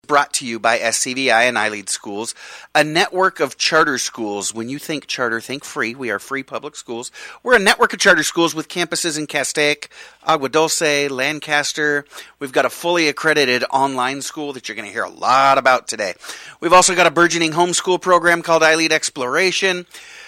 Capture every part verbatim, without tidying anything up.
brought to you by S C V I and iLead Schools, a network of charter schools. When you think charter, think free. We are free public schools. We're a network of charter schools with campuses in Castaic, Agua Dulce, Lancaster. We've got a fully accredited online school that you're going to hear a lot about today. We've also got a burgeoning homeschool program called iLead Exploration.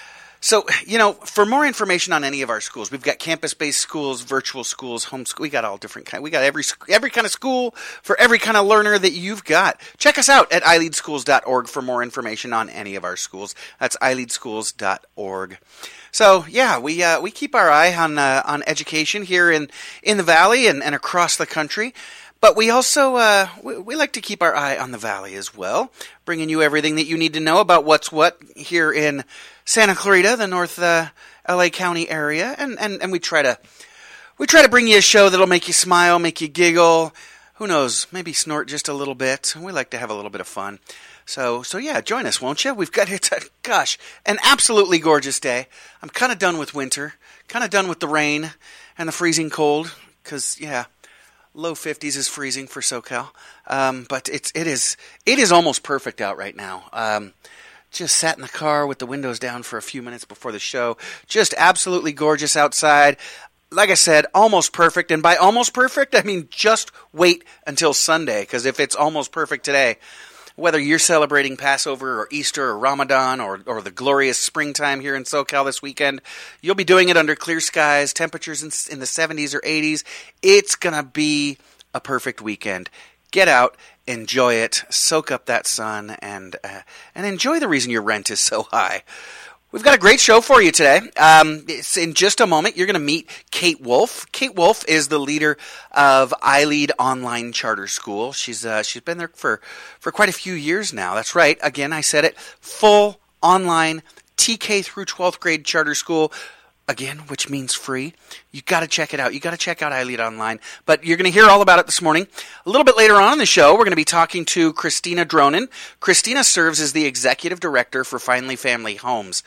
So, you know, for more information on any of our schools, we've got campus-based schools, virtual schools, homeschool. We got all different kind. We got every every kind of school for every kind of learner that you've got. Check us out at i lead schools dot org for more information on any of our schools. That's i lead schools dot org. So, yeah, we uh, we keep our eye on uh, on education here in, in the Valley and, and across the country. But we also, uh, we, we like to keep our eye on the Valley as well, bringing you everything that you need to know about what's what here in Santa Clarita, the North uh, L A County area, and, and, and we try to we try to bring you a show that'll make you smile, make you giggle, who knows, maybe snort just a little bit. We like to have a little bit of fun. So, so yeah, join us, won't you? We've got, it's a, gosh, an absolutely gorgeous day. I'm kind of done with winter, kind of done with the rain and the freezing cold, because, yeah, low fifties is freezing for SoCal, um, but it's it is it is almost perfect out right now. Um, just sat in the car with the windows down for a few minutes before the show. Just absolutely gorgeous outside. Like I said, almost perfect, and by almost perfect, I mean just wait until Sunday, because if it's almost perfect today, whether you're celebrating Passover or Easter or Ramadan or, or the glorious springtime here in SoCal this weekend, you'll be doing it under clear skies, temperatures in, in the seventies or eighties. It's going to be a perfect weekend. Get out, enjoy it, soak up that sun, and uh, and enjoy the reason your rent is so high. We've got a great show for you today. Um, it's in just a moment, you're going to meet Kate Wolf. Kate Wolf is the leader of iLead Online Charter School. She's uh, she's been there for, for quite a few years now. That's right. Again, I said it. Full online T K through twelfth grade charter school. Again, which means free. You got to check it out. You got to check out iLead Online. But you're going to hear all about it this morning. A little bit later on in the show, we're going to be talking to Christina Dronin. Christina serves as the executive director for Finally Family Homes.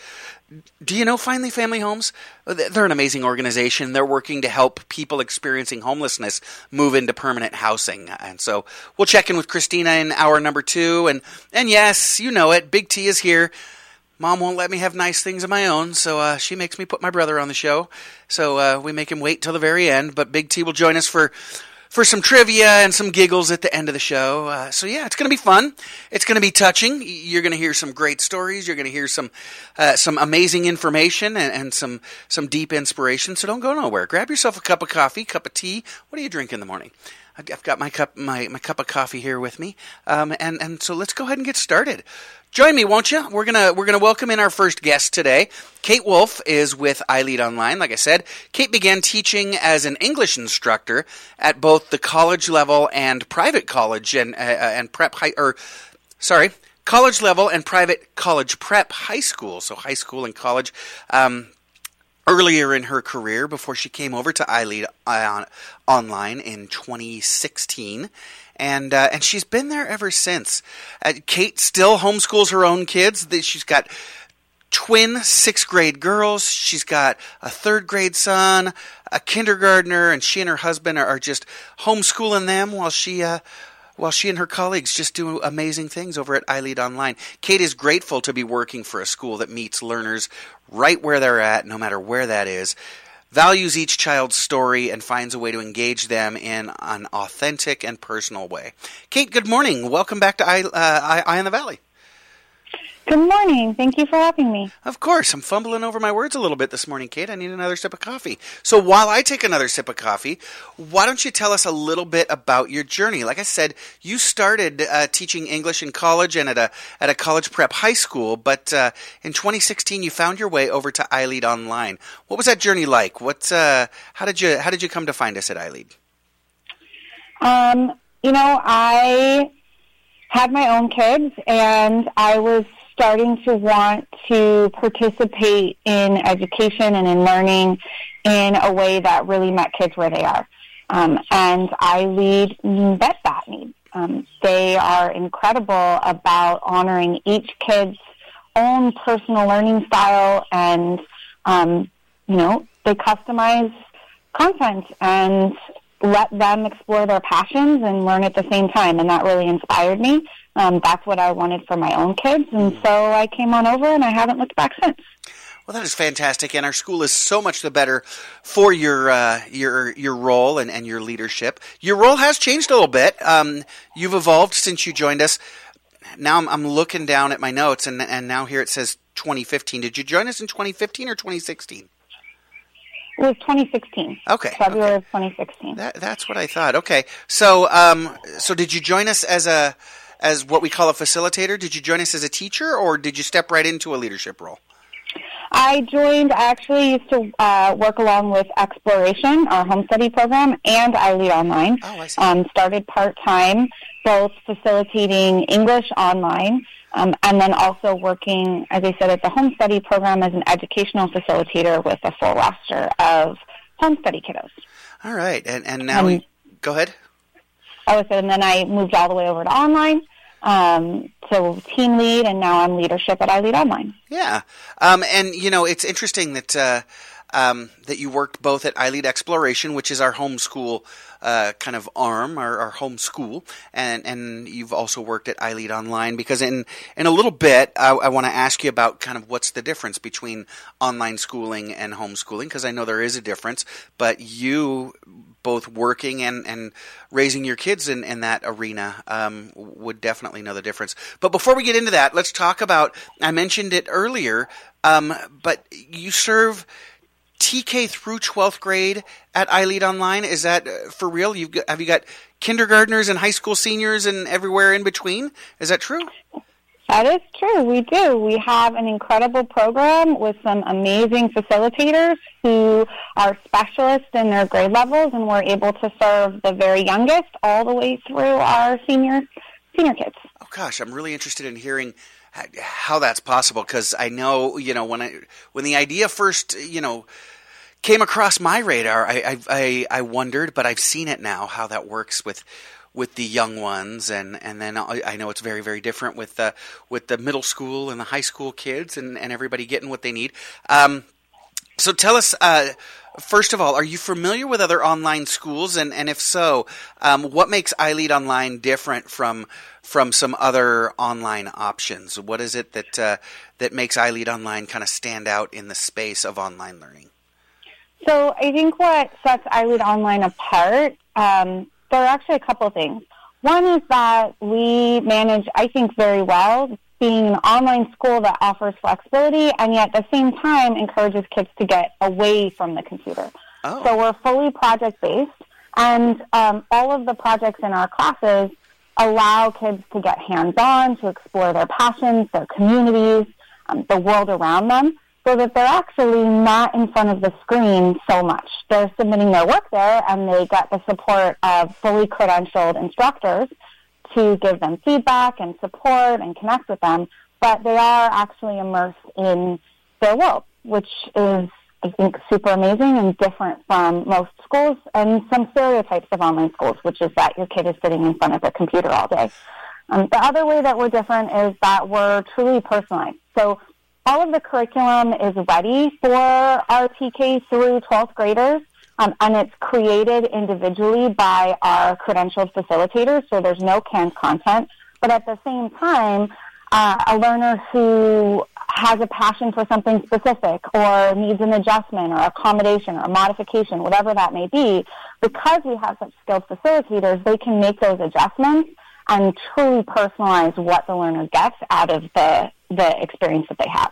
Do you know Finally Family Homes? They're an amazing organization. They're working to help people experiencing homelessness move into permanent housing. And so we'll check in with Christina in hour number two. And, and yes, you know it. Big T is here. Mom won't let me have nice things of my own, so uh, she makes me put my brother on the show. So uh, we make him wait till the very end. But Big T will join us for for some trivia and some giggles at the end of the show. Uh, so yeah, it's going to be fun. It's going to be touching. You're going to hear some great stories. You're going to hear some uh, some amazing information and, and some some deep inspiration. So don't go nowhere. Grab yourself a cup of coffee, cup of tea. What do you drink in the morning? I've got my cup my, my cup of coffee here with me, um, and and so let's go ahead and get started. Join me, won't you? We're gonna we're gonna welcome in our first guest today. Kate Wolf is with iLead Online. Like I said, Kate began teaching as an English instructor at both the college level and private college and uh, and prep high or sorry college level and private college prep high school. So high school and college. Um, Earlier in her career, before she came over to iLead uh, Online in twenty sixteen, and uh, and she's been there ever since. Uh, Kate still homeschools her own kids. She's got twin sixth grade girls. She's got a third grade son, a kindergartner, and she and her husband are, are just homeschooling them while she uh, while she and her colleagues just do amazing things over at iLead Online. Kate is grateful to be working for a school that meets learners right where they're at, no matter where that is, values each child's story, and finds a way to engage them in an authentic and personal way. Kate, good morning. Welcome back to Eye, uh, Eye, Eye on the Valley. Good morning. Thank you for having me. Of course. I'm fumbling over my words a little bit this morning, Kate. I need another sip of coffee. So while I take another sip of coffee, why don't you tell us a little bit about your journey? Like I said, you started uh, teaching English in college and at a at a college prep high school, but uh, in twenty sixteen you found your way over to iLead Online. What was that journey like? What uh, how did you how did you come to find us at iLead? Um, you know, I had my own kids, and I was starting to want to participate in education and in learning in a way that really met kids where they are. Um, and iLead met that need. Um, they are incredible about honoring each kid's own personal learning style, and, um, you know, they customize content and let them explore their passions and learn at the same time, and that really inspired me. Um, that's what I wanted for my own kids, and so I came on over, and I haven't looked back since. Well, that is fantastic, and our school is so much the better for your uh, your your role and, and your leadership. Your role has changed a little bit. Um, you've evolved since you joined us. Now I'm, I'm looking down at my notes, and and now here it says twenty fifteen. Did you join us in twenty fifteen or twenty sixteen? It was twenty sixteen. Okay. February okay. of twenty sixteen. That, that's what I thought. Okay. So um, so did you join us as a as what we call a facilitator? Did you join us as a teacher, or did you step right into a leadership role? I joined, I actually used to uh, work along with Exploration, our home study program, and iLead Online. Oh, I see. Um, started part-time, both facilitating English online, um, and then also working, as I said, at the home study program as an educational facilitator with a full roster of home study kiddos. All right. And, and now, Um, we, go ahead. I was, and then I moved all the way over to online. Um, so team lead, and now I'm leadership at iLead Online. Yeah. Um, and, you know, it's interesting that uh, um, that you worked both at iLead Exploration, which is our homeschool uh, kind of arm, our, our home school, and, and you've also worked at iLead Online, because in, in a little bit, I, I want to ask you about kind of what's the difference between online schooling and homeschooling, because I know there is a difference, but you both working and, and raising your kids in, in that arena um, would definitely know the difference. But before we get into that, let's talk about, I mentioned it earlier, um, but you serve T K through twelfth grade at iLead Online. Is that for real? You've got, have you got kindergartners and high school seniors and everywhere in between? Is that true? That is true. We do. We have an incredible program with some amazing facilitators who are specialists in their grade levels, and we're able to serve the very youngest all the way through our senior senior kids. Oh gosh, I'm really interested in hearing how that's possible, because I know, you know, when I when the idea first, you know, came across my radar, I I I, I wondered, but I've seen it now how that works with. with the young ones, and, and then I know it's very, very different with the with the middle school and the high school kids, and, and everybody getting what they need. Um, so tell us, uh, first of all, are you familiar with other online schools? And, and if so, um, what makes iLead Online different from from some other online options? What is it that uh, that makes iLead Online kind of stand out in the space of online learning? So I think what sets iLead Online apart, um, there are actually a couple of things. One is that we manage, I think, very well being an online school that offers flexibility and yet at the same time encourages kids to get away from the computer. Oh. So we're fully project-based, and um, all of the projects in our classes allow kids to get hands-on, to explore their passions, their communities, um, the world around them, so that they're actually not in front of the screen so much. They're submitting their work there, and they get the support of fully credentialed instructors to give them feedback and support and connect with them, but they are actually immersed in their world, which is, I think, super amazing and different from most schools and some stereotypes of online schools, which is that your kid is sitting in front of a computer all day. Um, the other way that we're different is that we're truly personalized. So all of the curriculum is ready for our T K through twelfth graders, um, and it's created individually by our credentialed facilitators, so there's no canned content. But at the same time, uh, a learner who has a passion for something specific or needs an adjustment or accommodation or modification, whatever that may be, because we have such skilled facilitators, they can make those adjustments and truly personalize what the learner gets out of the, the experience that they have.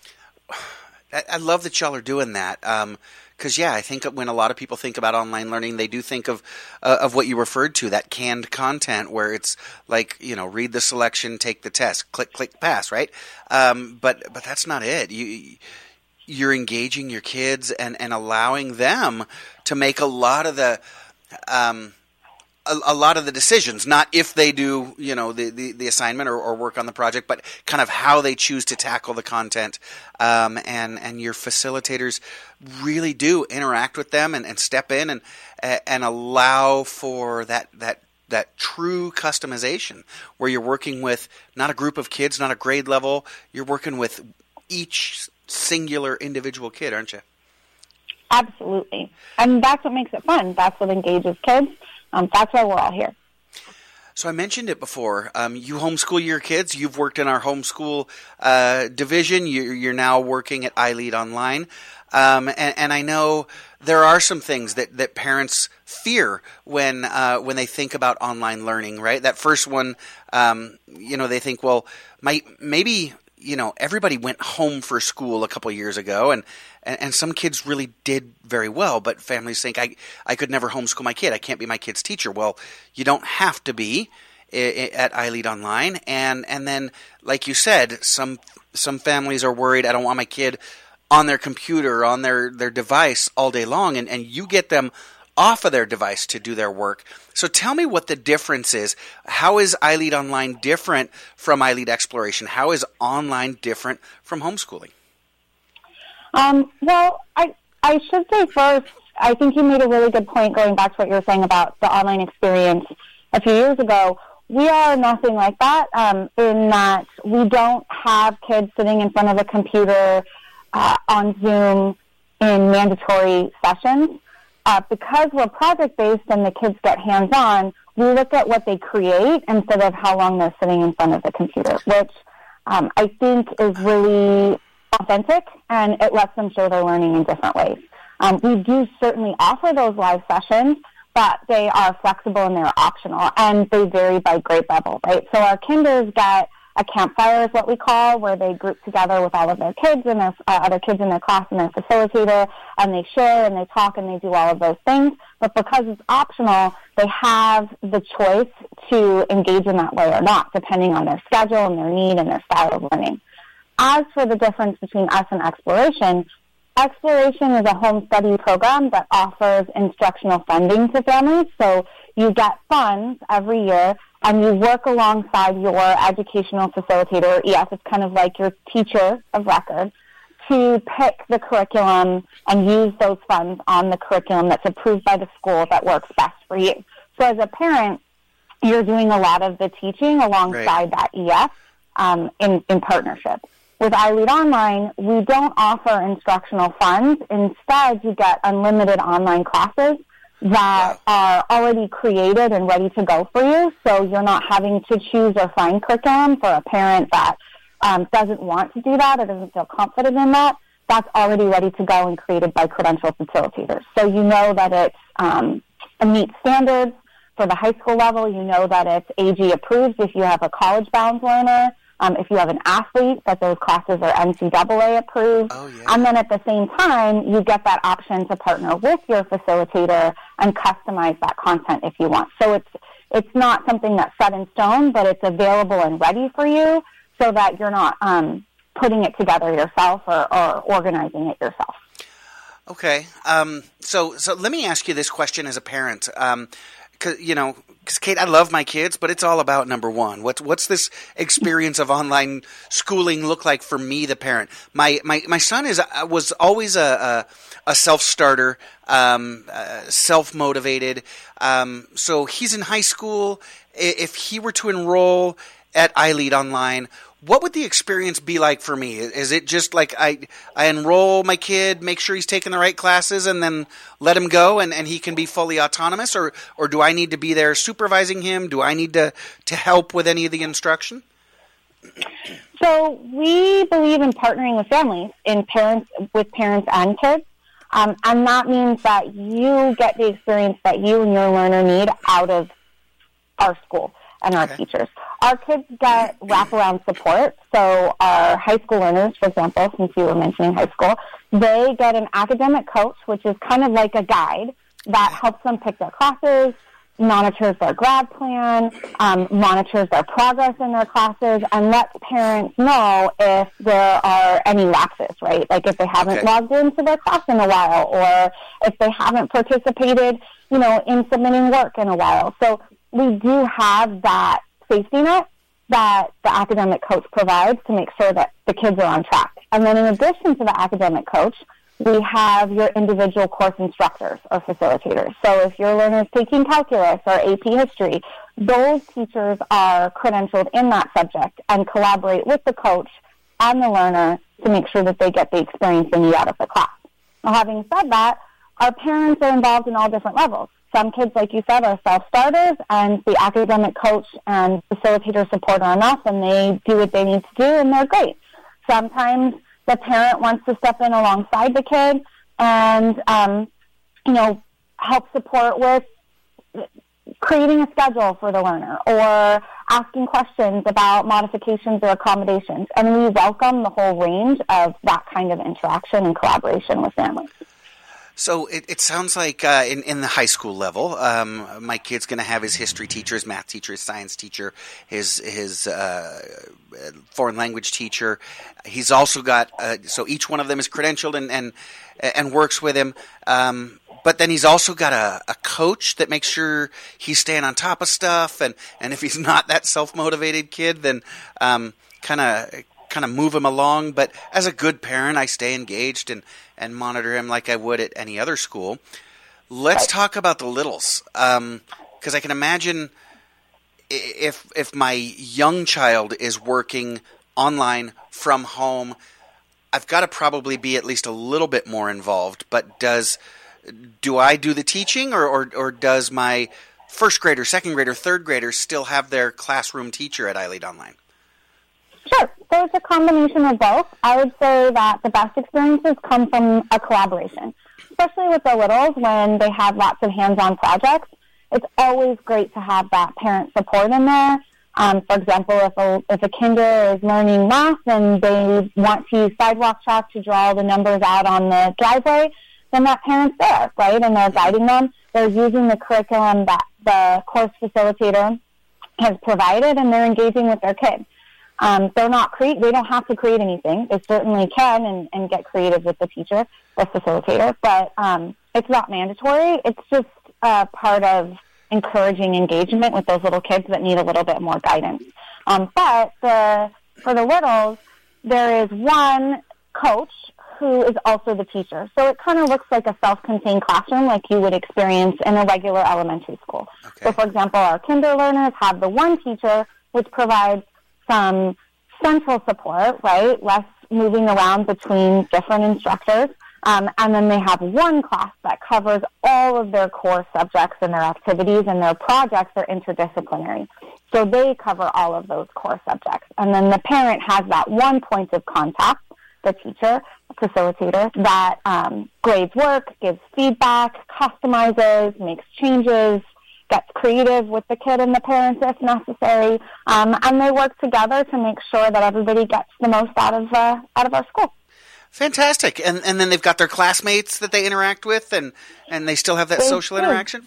I love that y'all are doing that. Um, Because, yeah, I think when a lot of people think about online learning, they do think of uh, of what you referred to, that canned content where it's like, you know, read the selection, take the test, click, click, pass, right? Um, but but that's not it. You, you're engaging your kids and, and allowing them to make a lot of the um, a, a lot of the decisions, not if they do, you know, the, the, the assignment or, or work on the project, but kind of how they choose to tackle the content. Um, and, and your facilitators really do interact with them and, and step in and, and allow for that, that, that true customization where you're working with not a group of kids, not a grade level. You're working with each singular individual kid, aren't you? Absolutely. And that's what makes it fun. That's what engages kids. Um, that's why we're all here. So I mentioned it before. Um, you homeschool your kids. You've worked in our homeschool uh, division. You're, you're now working at iLead Online. Um, and, and I know there are some things that, that parents fear when uh, when they think about online learning, right? That first one, um, you know, they think, well, my, maybe, you know, everybody went home for school a couple years ago, and, and, and some kids really did very well, but families think, I, I could never homeschool my kid. I can't be my kid's teacher. Well, you don't have to be at iLead Online. And, and then, like you said, some some families are worried, I don't want my kid on their computer, on their, their device all day long, and, and you get them off of their device to do their work. So tell me what the difference is. How is iLead Online different from iLead Exploration? How is online different from homeschooling? Um, well, I, I should say first, I think you made a really good point going back to what you were saying about the online experience a few years ago. We are nothing like that um, in that we don't have kids sitting in front of a computer uh, on Zoom in mandatory sessions. Uh, because we're project-based and the kids get hands-on, we look at what they create instead of how long they're sitting in front of the computer, which um, I think is really authentic, and it lets them show their learning in different ways. Um, we do certainly offer those live sessions, but they are flexible and they're optional, and they vary by grade level, right? So our kinders get a campfire is what we call, where they group together with all of their kids and their uh, other kids in their class and their facilitator, and they share and they talk and they do all of those things. But because it's optional, they have the choice to engage in that way or not, depending on their schedule and their need and their style of learning. As for the difference between us and Exploration, Exploration is a home study program that offers instructional funding to families. So you get funds every year, and you work alongside your educational facilitator, E F, it's kind of like your teacher of record, to pick the curriculum and use those funds on the curriculum that's approved by the school that works best for you. So as a parent, you're doing a lot of the teaching alongside right. that E F um, in, in partnership. With iLead Online, we don't offer instructional funds. Instead, you get unlimited online classes that are already created and ready to go for you, so you're not having to choose or find curriculum for a parent that um, doesn't want to do that or doesn't feel confident in that. That's already ready to go and created by credentialed facilitators. So you know that it's um, it meets standards for the high school level. You know that it's A G approved if you have a college-bound learner. Um, if you have an athlete, that those classes are N C double A approved. Oh, yeah. And then at the same time, you get that option to partner with your facilitator and customize that content if you want. So it's it's not something that's set in stone, but it's available and ready for you so that you're not um, putting it together yourself or, or organizing it yourself. Okay. Um, so so let me ask you this question as a parent. Um, Cause, you know, because Kate, I love my kids, but it's all about number one. What's what's this experience of online schooling look like for me, the parent? My my, my son is was always a a, a self starter, um, uh, self motivated. Um, so he's in high school. If he were to enroll at iLead Online, what would the experience be like for me? Is it just like I I enroll my kid, make sure he's taking the right classes, and then let him go and, and he can be fully autonomous? Or, or do I need to be there supervising him? Do I need to, to help with any of the instruction? So we believe in partnering with families, in parents with parents and kids. Um, and that means that you get the experience that you and your learner need out of our school and our okay. teachers. Our kids get wraparound support. So our high school learners, for example, since you were mentioning high school, they get an academic coach, which is kind of like a guide that helps them pick their classes, monitors their grad plan, um, monitors their progress in their classes, and lets parents know if there are any lapses, right? Like if they haven't okay. logged into their class in a while, or if they haven't participated, you know, in submitting work in a while. So we do have that safety net that the academic coach provides to make sure that the kids are on track. And then in addition to the academic coach, we have your individual course instructors or facilitators. So if your learner is taking calculus or A P history, those teachers are credentialed in that subject and collaborate with the coach and the learner to make sure that they get the experience they need out of the class. Now, having said that, our parents are involved in all different levels. Some kids, like you said, are self-starters, and the academic coach and facilitator support are enough, and they do what they need to do, and they're great. Sometimes the parent wants to step in alongside the kid and, um, you know, help support with creating a schedule for the learner or asking questions about modifications or accommodations. And we welcome the whole range of that kind of interaction and collaboration with families. So it, it sounds like uh, in, in the high school level, um, my kid's going to have his history teacher, his math teacher, his science teacher, his his uh, foreign language teacher. He's also got, uh, so each one of them is credentialed and and, and works with him. Um, but then he's also got a, a coach that makes sure he's staying on top of stuff. And, and if he's not that self-motivated kid, then um, kind of kind of move him along. But as a good parent, I stay engaged and and monitor him like I would at any other school. Let's talk about the littles, because um, I can imagine if if my young child is working online from home, I've got to probably be at least a little bit more involved. But does do I do the teaching, or or, or does my first grader, second grader, third grader still have their classroom teacher at iLead Online? Sure. So it's a combination of both. I would say that the best experiences come from a collaboration, especially with the littles when they have lots of hands-on projects. It's always great to have that parent support in there. Um, for example, if a, if a kinder is learning math and they want to use sidewalk chalk to draw the numbers out on the driveway, then that parent's there, right? And they're guiding them. They're using the curriculum that the course facilitator has provided, and they're engaging with their kids. Um, they're not create. They don't have to create anything. They certainly can and, and get creative with the teacher, the facilitator, but um, it's not mandatory. It's just uh, part of encouraging engagement with those little kids that need a little bit more guidance. Um, but the, for the littles, there is one coach who is also the teacher. So it kind of looks like a self-contained classroom like you would experience in a regular elementary school. Okay. So, for example, our kinder learners have the one teacher, which provides some central support, right, less moving around between different instructors. Um, and then they have one class that covers all of their core subjects and their activities, and their projects are interdisciplinary. So they cover all of those core subjects. And then the parent has that one point of contact, the teacher, facilitator, that um, grades work, gives feedback, customizes, makes changes, gets creative with the kid and the parents if necessary, um, and they work together to make sure that everybody gets the most out of uh, out of our school. Fantastic. And and then they've got their classmates that they interact with, and, and they still have that they social do. interaction?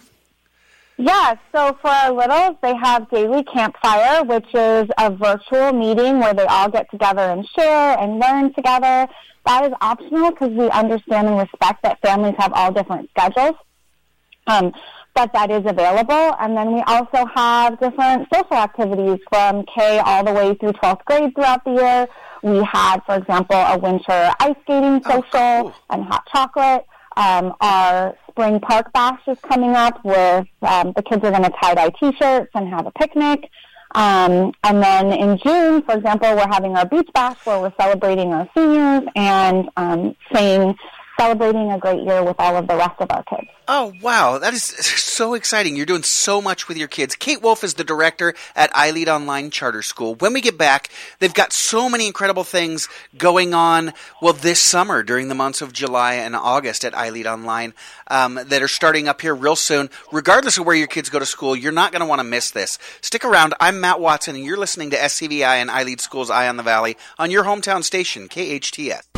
Yeah, so for our littles, they have Daily Campfire, which is a virtual meeting where they all get together and share and learn together. That is optional because we understand and respect that families have all different schedules. Um, but that is available. And then we also have different social activities from K all the way through twelfth grade throughout the year. We had, for example, a winter ice skating social oh, cool. and hot chocolate. Um, our spring park bash is coming up with um, the kids are going to tie-dye T-shirts and have a picnic. Um, and then in June, for example, we're having our beach bash where we're celebrating our seniors and um, saying celebrating a great year with all of the rest of our kids. Oh, wow. That is so exciting. You're doing so much with your kids. Kate Wolf is the director at iLead Online Charter School. When we get back, they've got so many incredible things going on, well, this summer during the months of July and August at iLead Online um, that are starting up here real soon. Regardless of where your kids go to school, you're not going to want to miss this. Stick around. I'm Matt Watson, and you're listening to S C V I and iLead Schools Eye on the Valley on your hometown station, K H T S.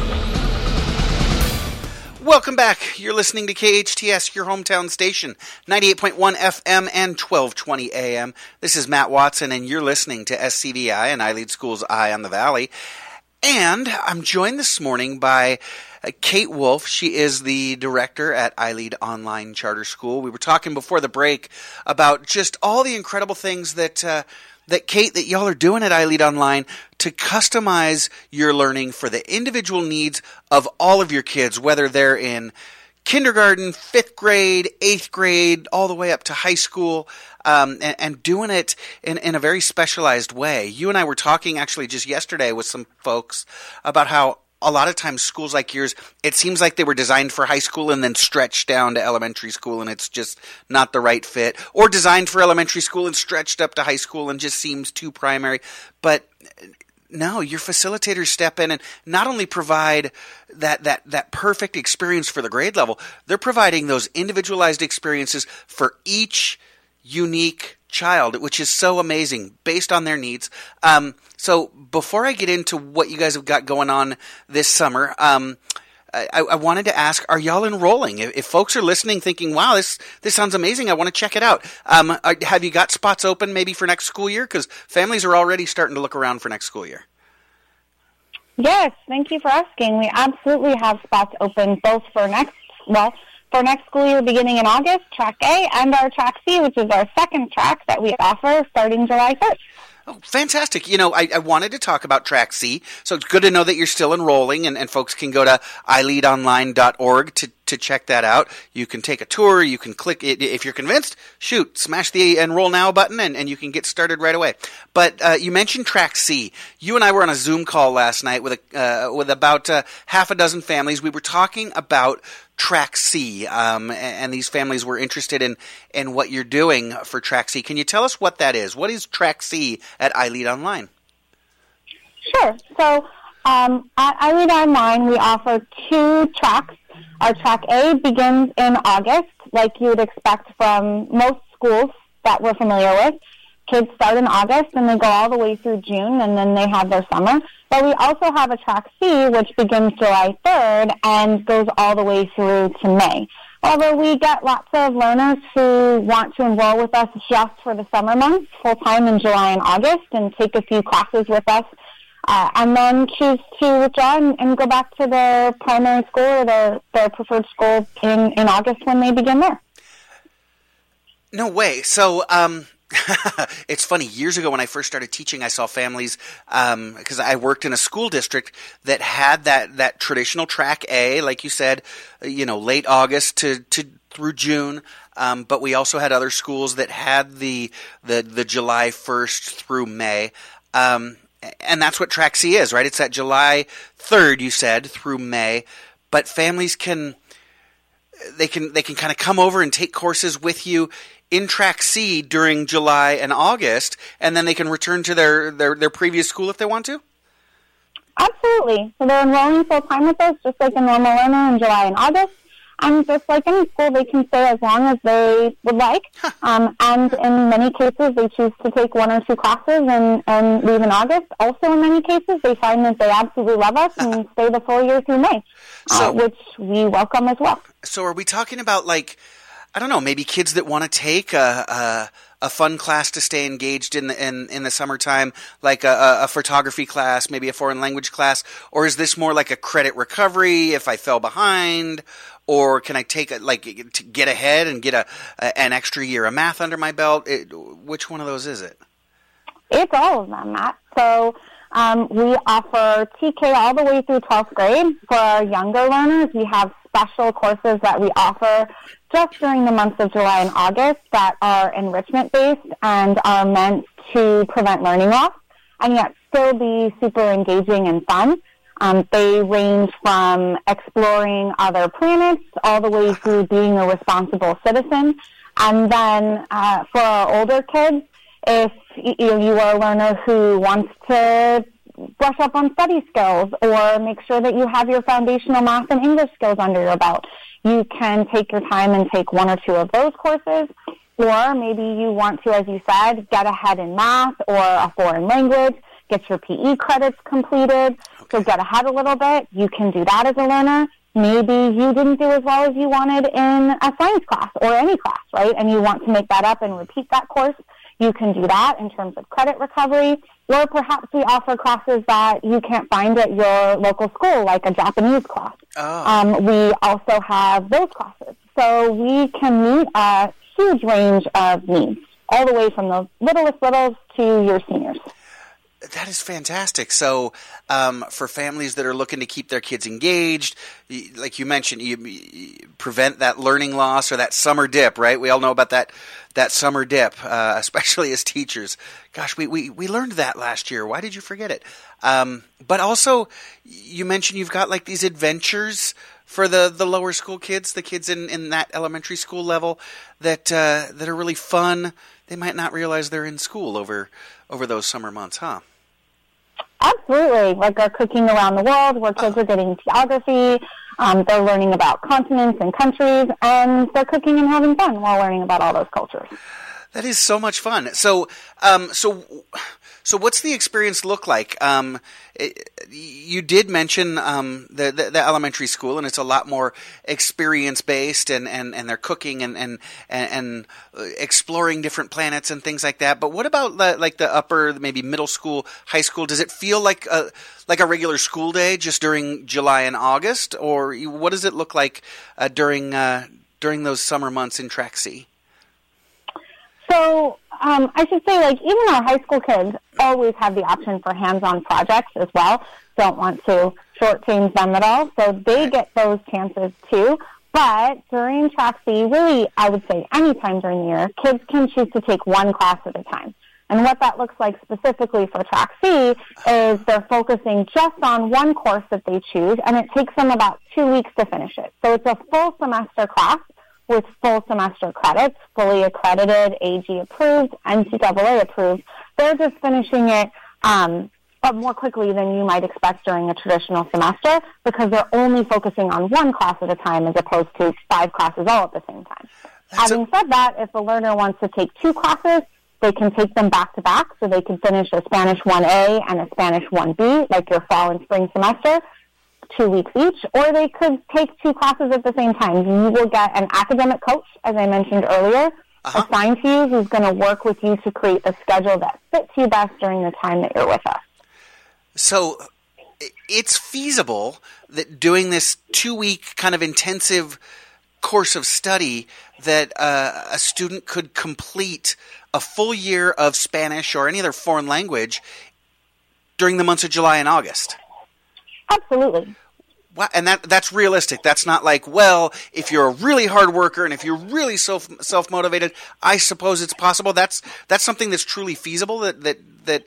Welcome back. You're listening to K H T S, your hometown station, ninety-eight point one F M and twelve twenty A M. This is Matt Watson, and you're listening to S C V I and iLead Schools Eye on the Valley. And I'm joined this morning by uh, Kate Wolf. She is the director at iLead Online Charter School. We were talking before the break about just all the incredible things that uh, that Kate, that y'all are doing at iLead Online to customize your learning for the individual needs of all of your kids, whether they're in kindergarten, fifth grade, eighth grade, all the way up to high school, um, and, and doing it in, in a very specialized way. You and I were talking actually just yesterday with some folks about how a lot of times schools like yours, it seems like they were designed for high school and then stretched down to elementary school, and it's just not the right fit, or designed for elementary school and stretched up to high school and just seems too primary. But no, your facilitators step in and not only provide that, that, that perfect experience for the grade level, they're providing those individualized experiences for each unique child, which is so amazing, based on their needs. Um, so before I get into what you guys have got going on this summer, um, I, I wanted to ask, are y'all enrolling? If, if folks are listening thinking, wow, this this sounds amazing, I want to check it out. Um, are, have you got spots open maybe for next school year? Because families are already starting to look around for next school year. Yes, thank you for asking. We absolutely have spots open both for next, well, for next school year beginning in August, Track A, and our Track C, which is our second track that we offer starting July first. Oh, fantastic. You know, I, I wanted to talk about Track C, so it's good to know that you're still enrolling, and, and folks can go to i lead online dot org to, to check that out. You can take a tour, you can click it. If you're convinced, shoot, smash the Enroll Now button, and, and you can get started right away. But uh, you mentioned Track C. You and I were on a Zoom call last night with, a, uh, with about uh, half a dozen families. We were talking about Track C, um, and these families were interested in, in what you're doing for Track C. Can you tell us what that is? What is Track C at iLead Online? Sure. So um, at iLead Online, we offer two tracks. Our Track A begins in August, like you would expect from most schools that we're familiar with. Kids start in August, and they go all the way through June, and then they have their summer. But we also have a Track C, which begins July third and goes all the way through to May. However, we get lots of learners who want to enroll with us just for the summer months, full-time in July and August, and take a few classes with us, uh, and then choose to withdraw and, and go back to their primary school or their, their preferred school in, in August when they begin there. No way. So, um... it's funny, years ago when I first started teaching, I saw families, um, because I worked in a school district that had that, that traditional Track A, like you said, you know, late August to, to through June. Um, but we also had other schools that had the, the, the July first through May. Um, and that's what Track C is, right? It's that July third, you said, through May. But families can, they can, they can kind of come over and take courses with you in Track C during July and August, and then they can return to their, their, their previous school if they want to? Absolutely. So they're enrolling full-time with us, just like a normal learner in July and August. And just like any school, they can stay as long as they would like. Huh. Um, and in many cases, they choose to take one or two classes and, and leave in August. Also, in many cases, they find that they absolutely love us and stay the full year through May, so, uh, which we welcome as well. So are we talking about, like, I don't know, maybe kids that want to take a, a a fun class to stay engaged in the in, in the summertime, like a, a photography class, maybe a foreign language class, or is this more like a credit recovery if I fell behind, or can I take a, like to get ahead and get a, a an extra year of math under my belt? It, which one of those is it? It's all of them, Matt. So um, we offer T K all the way through twelfth grade. For our younger learners, we have special courses that we offer just during the months of July and August that are enrichment-based and are meant to prevent learning loss and yet still be super engaging and fun. Um, they range from exploring other planets all the way through being a responsible citizen. And then uh, for our older kids, if you, you are a learner who wants to brush up on study skills or make sure that you have your foundational math and English skills under your belt, you can take your time and take one or two of those courses. Or maybe you want to, as you said, get ahead in math or a foreign language, get your P E credits completed. Okay. So get ahead a little bit. You can do that as a learner. Maybe you didn't do as well as you wanted in a science class or any class, right? And you want to make that up and repeat that course. You can do that in terms of credit recovery. Or perhaps we offer classes that you can't find at your local school, like a Japanese class. Oh. Um, we also have those classes. So we can meet a huge range of needs, all the way from the littlest littles to your seniors. That is fantastic. So, um, for families that are looking to keep their kids engaged, like you mentioned, you, you prevent that learning loss or that summer dip, right? We all know about that that summer dip, uh, especially as teachers. Gosh, we, we, we learned that last year. Why did you forget it? Um, but also, you mentioned you've got like these adventures for the, the lower school kids, the kids in, in that elementary school level that uh, that are really fun. They might not realize they're in school over over those summer months, huh? Absolutely. Like our Cooking Around the World, where kids are getting geography, um, they're learning about continents and countries, and they're cooking and having fun while learning about all those cultures. That is so much fun. So, um, so, so, what's the experience look like? Um, it, you did mention um, the, the the elementary school, and it's a lot more experience based, and, and, and they're cooking and, and and exploring different planets and things like that. But what about the, like the upper, maybe middle school, high school? Does it feel like a like a regular school day just during July and August, or what does it look like uh, during uh, during those summer months in Track C? So um, I should say, like, even our high school kids always have the option for hands-on projects as well. Don't want to shortchange them at all. So they get those chances too. But during Track C, really, I would say any time during the year, kids can choose to take one class at a time. And what that looks like specifically for Track C is they're focusing just on one course that they choose, and it takes them about two weeks to finish it. So it's a full semester class with full semester credits, fully accredited, A G approved, N C double A approved. They're just finishing it um, more quickly than you might expect during a traditional semester because they're only focusing on one class at a time as opposed to five classes all at the same time. That's Having a- said that, if a learner wants to take two classes, they can take them back to back, so they can finish a Spanish one A and a Spanish one B, like your fall and spring semester, two weeks each, or they could take two classes at the same time. You will get an academic coach, as I mentioned earlier, uh-huh. assigned to you who's going to work with you to create a schedule that fits you best during the time that you're with us. So it's feasible that doing this two-week kind of intensive course of study that uh, a student could complete a full year of Spanish or any other foreign language during the months of July and August. Absolutely. Wow, and that that's realistic. That's not like, well, if you're a really hard worker and if you're really self self motivated, I suppose it's possible. That's that's something that's truly feasible that that that,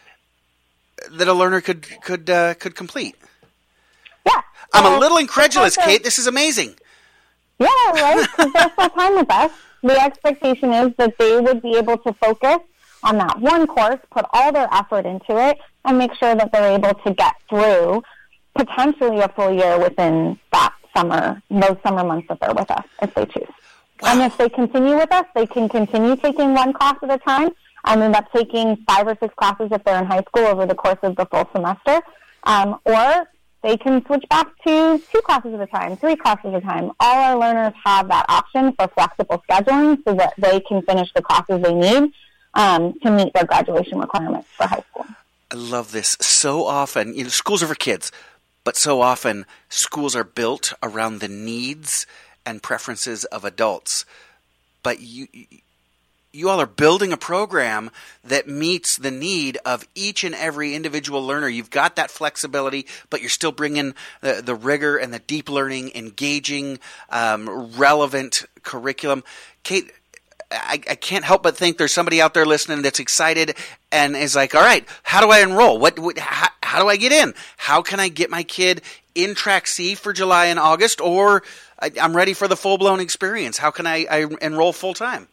that a learner could could uh, could complete. Yeah, I'm well, a little incredulous, Kate. This is amazing. Yeah, right. Because they're full time with us. The expectation is that they would be able to focus on that one course, put all their effort into it, and make sure that they're able to get through potentially a full year within that summer, those summer months that they're with us, if they choose. Wow. And if they continue with us, they can continue taking one class at a time and end up taking five or six classes if they're in high school over the course of the full semester. Um, or they can switch back to two classes at a time, three classes at a time. All our learners have that option for flexible scheduling so that they can finish the classes they need um, to meet their graduation requirements for high school. I love this. So often, you know, schools are for kids. But so often, schools are built around the needs and preferences of adults. But you, you all are building a program that meets the need of each and every individual learner. You've got that flexibility, but you're still bringing the, the rigor and the deep learning, engaging, um, relevant curriculum. Kate, I, I can't help but think there's somebody out there listening that's excited and is like, all right, how do I enroll? What, what how, how do I get in? How can I get my kid in Track C for July and August? Or I, I'm ready for the full-blown experience. How can I, I enroll full-time?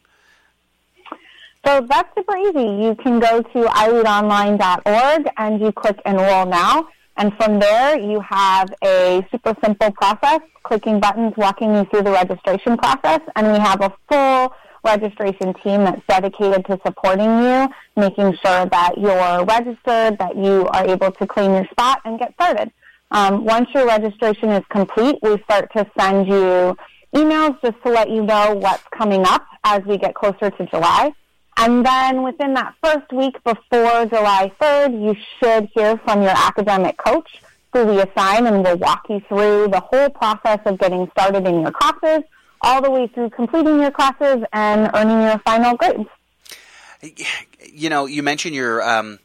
So that's super easy. You can go to i lead online dot org and you click Enroll Now. And from there, you have a super simple process, clicking buttons, walking you through the registration process. And we have a full registration team that's dedicated to supporting you, making sure that you're registered, that you are able to claim your spot and get started. Um, once your registration is complete, we start to send you emails just to let you know what's coming up as we get closer to July. And then within that first week before July third, you should hear from your academic coach who we assign and will walk you through the whole process of getting started in your classes, all the way through completing your classes and earning your final grades. You know, you mentioned your um,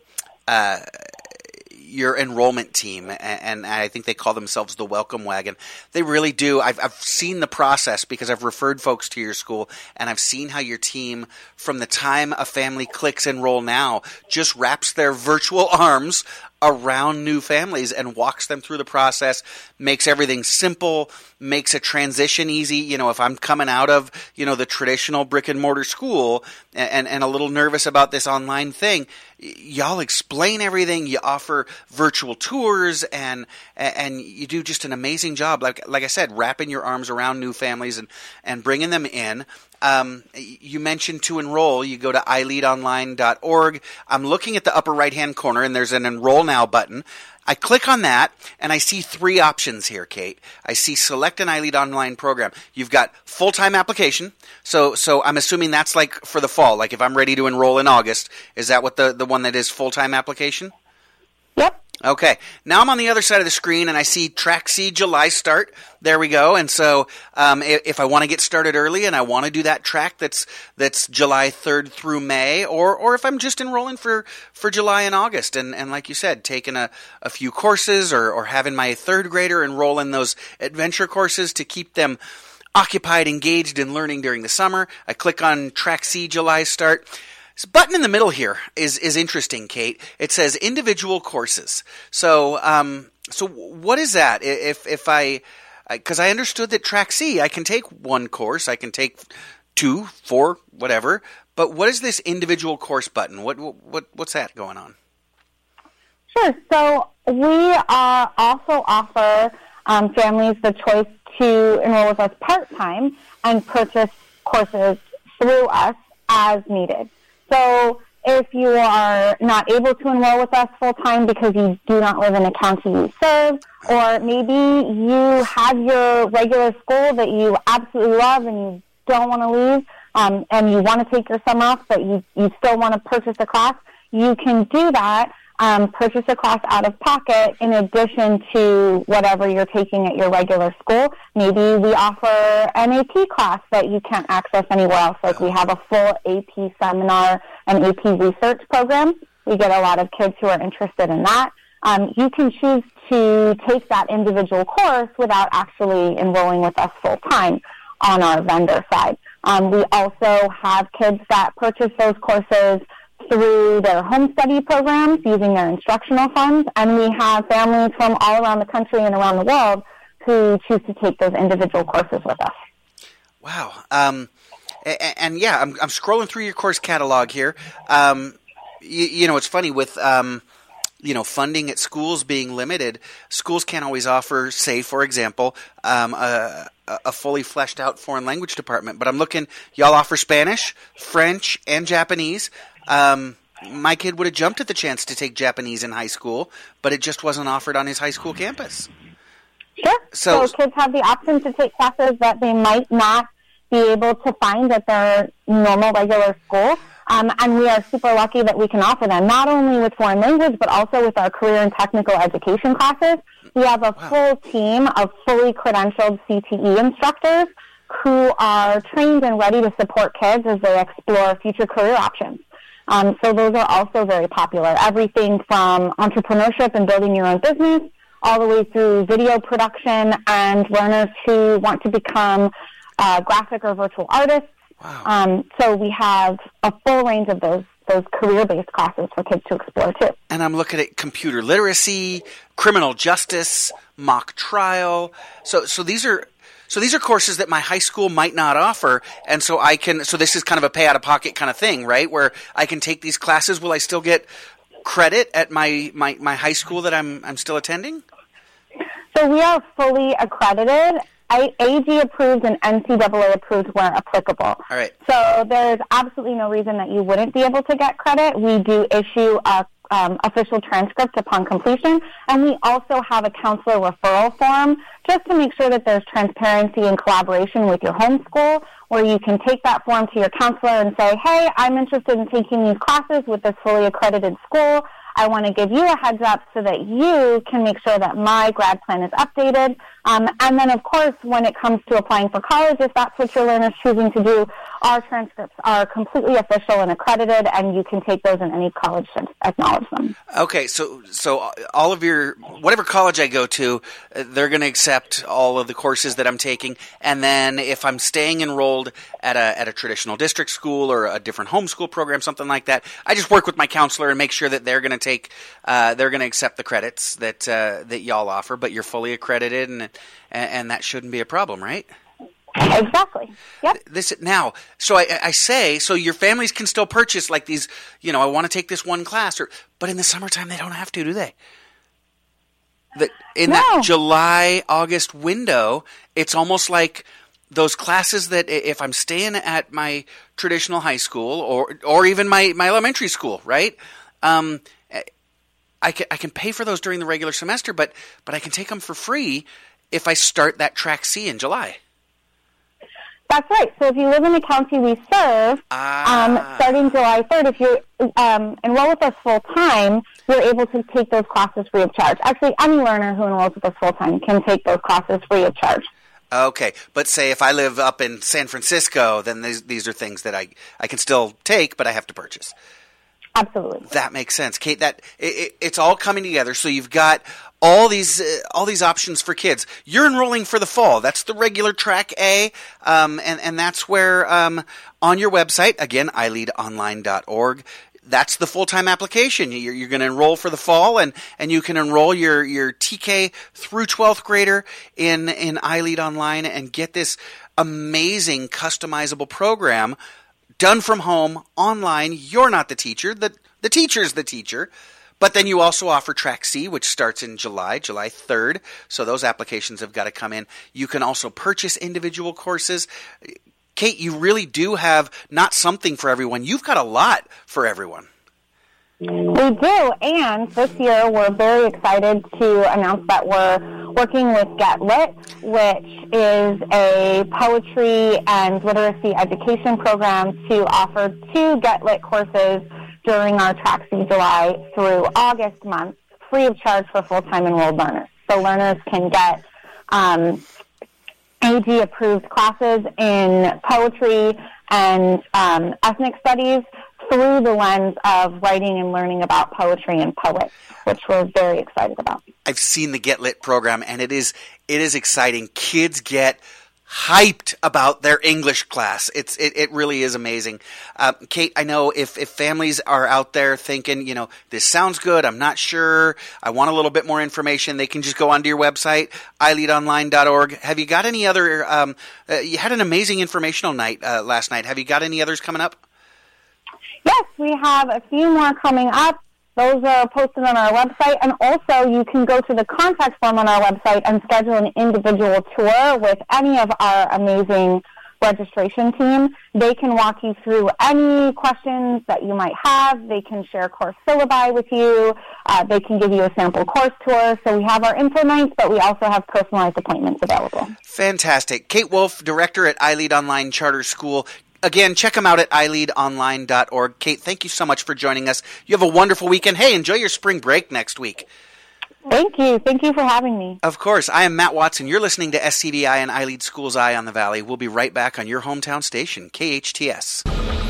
uh, your enrollment team, and I think they call themselves the Welcome Wagon. They really do. I've, I've seen the process because I've referred folks to your school, and I've seen how your team, from the time a family clicks Enroll Now, just wraps their virtual arms around new families and walks them through the process, makes everything simple, makes a transition easy. You know, if I'm coming out of, you know, the traditional brick and mortar school and, and a little nervous about this online thing, y- y'all explain everything. You offer virtual tours, and and you do just an amazing job. Like like I said, wrapping your arms around new families and, and bringing them in. Um, you mentioned to enroll, you go to i lead online dot org. I'm looking at the upper right-hand corner, and there's an Enroll Now button. I click on that, and I see three options here, Kate. I see select an iLead Online program. You've got full-time application, so so I'm assuming that's like for the fall. Like if I'm ready to enroll in August, is that what the, the one that is full-time application? Yep. Okay, now I'm on the other side of the screen, and I see Track C July start. There we go. And so um, if, if I want to get started early and I want to do that track that's that's July third through May, or or if I'm just enrolling for, for July and August, and, and like you said, taking a, a few courses, or, or having my third grader enroll in those adventure courses to keep them occupied, engaged, and learning during the summer, I click on Track C July start. This button in the middle here is, is interesting, Kate. It says individual courses. So, um, so what is that? If if I, because I understood that Track C, I can take one course, I can take two, four, whatever. But what is this individual course button? What what what's that going on? Sure. So we uh, also offer um, families the choice to enroll with us part-time and purchase courses through us as needed. So if you are not able to enroll with us full-time because you do not live in a county you serve, or maybe you have your regular school that you absolutely love and you don't want to leave, um, and you want to take your summer off, but you, you still want to purchase a class, you can do that. Um, purchase a class out of pocket in addition to whatever you're taking at your regular school. Maybe we offer an A P class that you can't access anywhere else. Like we have a full A P seminar and A P research program. We get a lot of kids who are interested in that. Um, you can choose to take that individual course without actually enrolling with us full time on our vendor side. Um, we also have kids that purchase those courses through their home study programs using their instructional funds, and we have families from all around the country and around the world who choose to take those individual courses with us. Wow. Um, and, and yeah, I'm, I'm scrolling through your course catalog here. Um, you, you know, it's funny with, um, you know, funding at schools being limited, schools can't always offer, say, for example, um, a, a fully fleshed out foreign language department. But I'm looking, y'all offer Spanish, French, and Japanese. Um, my kid would have jumped at the chance to take Japanese in high school, but it just wasn't offered on his high school campus. Sure. So, so kids have the option to take classes that they might not be able to find at their normal, regular school. Um, and we are super lucky that we can offer them, not only with foreign language, but also with our career and technical education classes. We have a wow. full team of fully credentialed C T E instructors who are trained and ready to support kids as they explore future career options. Um, so those are also very popular. Everything from entrepreneurship and building your own business, all the way through video production and learners who want to become uh, graphic or virtual artists. Wow. Um, so we have a full range of those those career-based classes for kids to explore too. And I'm looking at computer literacy, criminal justice, mock trial. So so these are So these are courses that my high school might not offer, and so I can. So this is kind of a pay out of pocket kind of thing, right? Where I can take these classes. Will I still get credit at my, my, my high school that I'm I'm still attending? So we are fully accredited, A G approved, and N C double A approved where applicable. All right. So there's absolutely no reason that you wouldn't be able to get credit. We do issue a Um, official transcript upon completion, and we also have a counselor referral form just to make sure that there's transparency and collaboration with your home school, where you can take that form to your counselor and say, hey, I'm interested in taking these classes with this fully accredited school. I want to give you a heads up so that you can make sure that my grad plan is updated. Um, and then, of course, when it comes to applying for college, if that's what your learner's choosing to do, our transcripts are completely official and accredited, and you can take those in any college to acknowledge them. Okay, so so all of your, whatever college I go to, they're going to accept all of the courses that I'm taking, and then if I'm staying enrolled at a at a traditional district school or a different homeschool program, something like that, I just work with my counselor and make sure that they're going to take, uh, they're going to accept the credits that uh, that y'all offer, but you're fully accredited, and and that shouldn't be a problem, right? Exactly. Yep. This now, so I, I say, so your families can still purchase like these, you know, I want to take this one class, or but in the summertime they don't have to, do they? That in No. that July August window, it's almost like those classes that if I'm staying at my traditional high school or or even my, my elementary school, right? Um, I can I can pay for those during the regular semester, but but I can take them for free if I start that Track C in July. That's right. So if you live in the county we serve, Ah. um, starting July third, if you um, enroll with us full-time, you're able to take those classes free of charge. Actually, any learner who enrolls with us full-time can take those classes free of charge. Okay, but say if I live up in San Francisco, then these these are things that I, I can still take, but I have to purchase. Absolutely. That makes sense, Kate. That it, it, it's all coming together. So you've got all these uh, all these options for kids. You're enrolling for the fall. That's the regular Track A, um, and and that's where um, on your website again, i lead online dot org. That's the full-time application. You're, you're going to enroll for the fall, and, and you can enroll your, your T K through twelfth grader in in iLead Online and get this amazing customizable program done from home, online. You're not the teacher. The, the teacher's the teacher. But then you also offer Track C, which starts in July, July third. So those applications have got to come in. You can also purchase individual courses. Kate, you really do have not something for everyone. You've got a lot for everyone. We do, and this year we're very excited to announce that we're working with Get Lit, which is a poetry and literacy education program to offer two Get Lit courses during our Track C July through August month, free of charge for full-time enrolled learners. So learners can get um, A G-approved classes in poetry and um, ethnic studies through the lens of writing and learning about poetry and poets, which we're very excited about. I've seen the Get Lit program, and it is it is exciting. Kids get hyped about their English class. It's it, it really is amazing. Uh, Kate, I know if, if families are out there thinking, you know, this sounds good, I'm not sure, I want a little bit more information, they can just go onto your website, i lead online dot org. Have you got any other, um, uh, you had an amazing informational night uh, last night. Have you got any others coming up? Yes, we have a few more coming up. Those are posted on our website, and also you can go to the contact form on our website and schedule an individual tour with any of our amazing registration team. They can walk you through any questions that you might have. They can share course syllabi with you. Uh, they can give you a sample course tour. So we have our info nights, but we also have personalized appointments available. Fantastic. Kate Wolf, Director at iLead Online Charter School. Again, check them out at i lead online dot org. Kate, thank you so much for joining us. You have a wonderful weekend. Hey, enjoy your spring break next week. Thank you. Thank you for having me. Of course. I am Matt Watson. You're listening to S C V I and iLead Schools Eye on the Valley. We'll be right back on your hometown station, K H T S.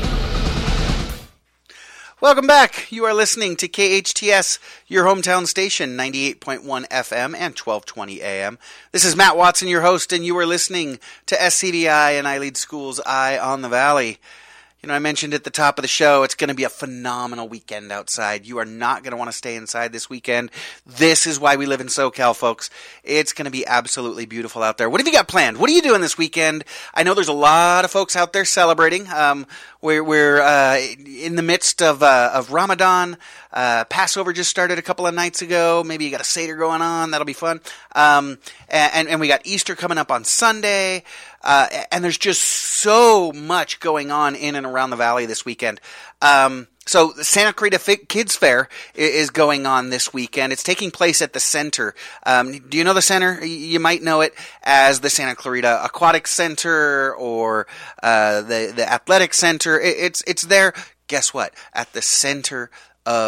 Welcome back. You are listening to K H T S, your hometown station, ninety-eight point one F M and twelve twenty A M. This is Matt Watson, your host, and you are listening to S C V I and iLead Schools Eye on the Valley. You know, I mentioned at the top of the show, it's going to be a phenomenal weekend outside. You are not going to want to stay inside this weekend. This is why we live in SoCal, folks. It's going to be absolutely beautiful out there. What have you got planned? What are you doing this weekend? I know there's a lot of folks out there celebrating. Um, we're we're uh, in the midst of uh, of Ramadan. Uh, Passover just started a couple of nights ago. Maybe you got a Seder going on. That'll be fun. Um, and, and we got Easter coming up on Sunday. Uh, and there's just so much going on in and around the valley this weekend. Um, so the Santa Clarita Kids Fair is going on this weekend. It's taking place at the center. Um, do you know the center? You might know it as the Santa Clarita Aquatic Center or uh, the the Athletic Center. It's it's there. Guess what? At the center of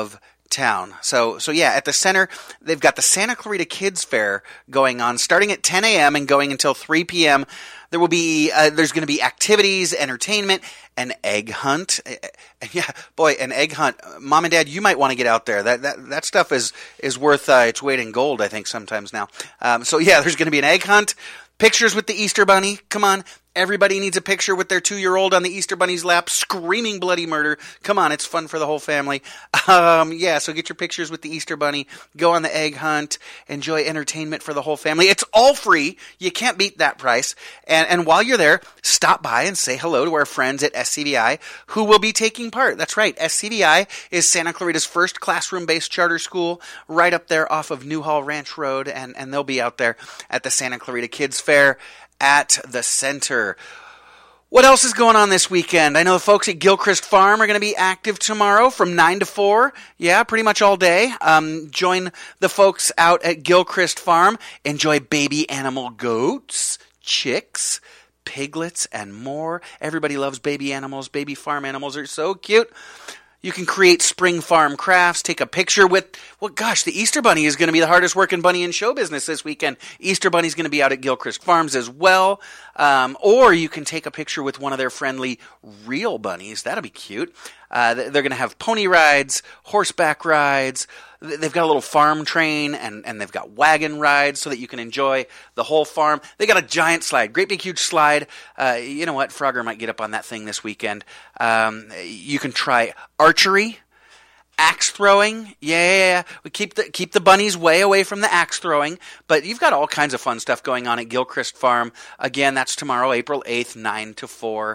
town. So, so yeah, at the center, they've got the Santa Clarita Kids Fair going on, starting at ten a.m. and going until three p.m. There will be, uh, there's going to be activities, entertainment, an egg hunt. Yeah, boy, an egg hunt. Mom and Dad, you might want to get out there. That that, that stuff is is worth uh, its weight in gold, I think, sometimes now. Um, so yeah, there's going to be an egg hunt. Pictures with the Easter Bunny. Come on. Everybody needs a picture with their two-year-old on the Easter Bunny's lap, screaming bloody murder. Come on, it's fun for the whole family. Um, yeah, so get your pictures with the Easter Bunny. Go on the egg hunt. Enjoy entertainment for the whole family. It's all free. You can't beat that price. And, and while you're there, stop by and say hello to our friends at S C V I who will be taking part. That's right. S C V I is Santa Clarita's first classroom-based charter school right up there off of Newhall Ranch Road, and, and they'll be out there at the Santa Clarita Kids Fair at the center. What else is going on this weekend? I know the folks at Gilchrist Farm are going to be active tomorrow from nine to four. Yeah, pretty much all day. Um, join the folks out at Gilchrist Farm. Enjoy baby animal goats, chicks, piglets, and more. Everybody loves baby animals. Baby farm animals are so cute. You can create spring farm crafts, take a picture with, well, gosh, the Easter Bunny is going to be the hardest working bunny in show business this weekend. Easter Bunny's going to be out at Gilchrist Farms as well. Um, or you can take a picture with one of their friendly real bunnies. That'll be cute. Uh, they're going to have pony rides, horseback rides. They've got a little farm train, and, and they've got wagon rides so that you can enjoy the whole farm. They got a giant slide, great big huge slide. Uh, you know what? Frogger might get up on that thing this weekend. Um, you can try archery, axe throwing. Yeah, we keep the keep the bunnies way away from the axe throwing. But you've got all kinds of fun stuff going on at Gilchrist Farm. Again, that's tomorrow, April eighth, nine to four.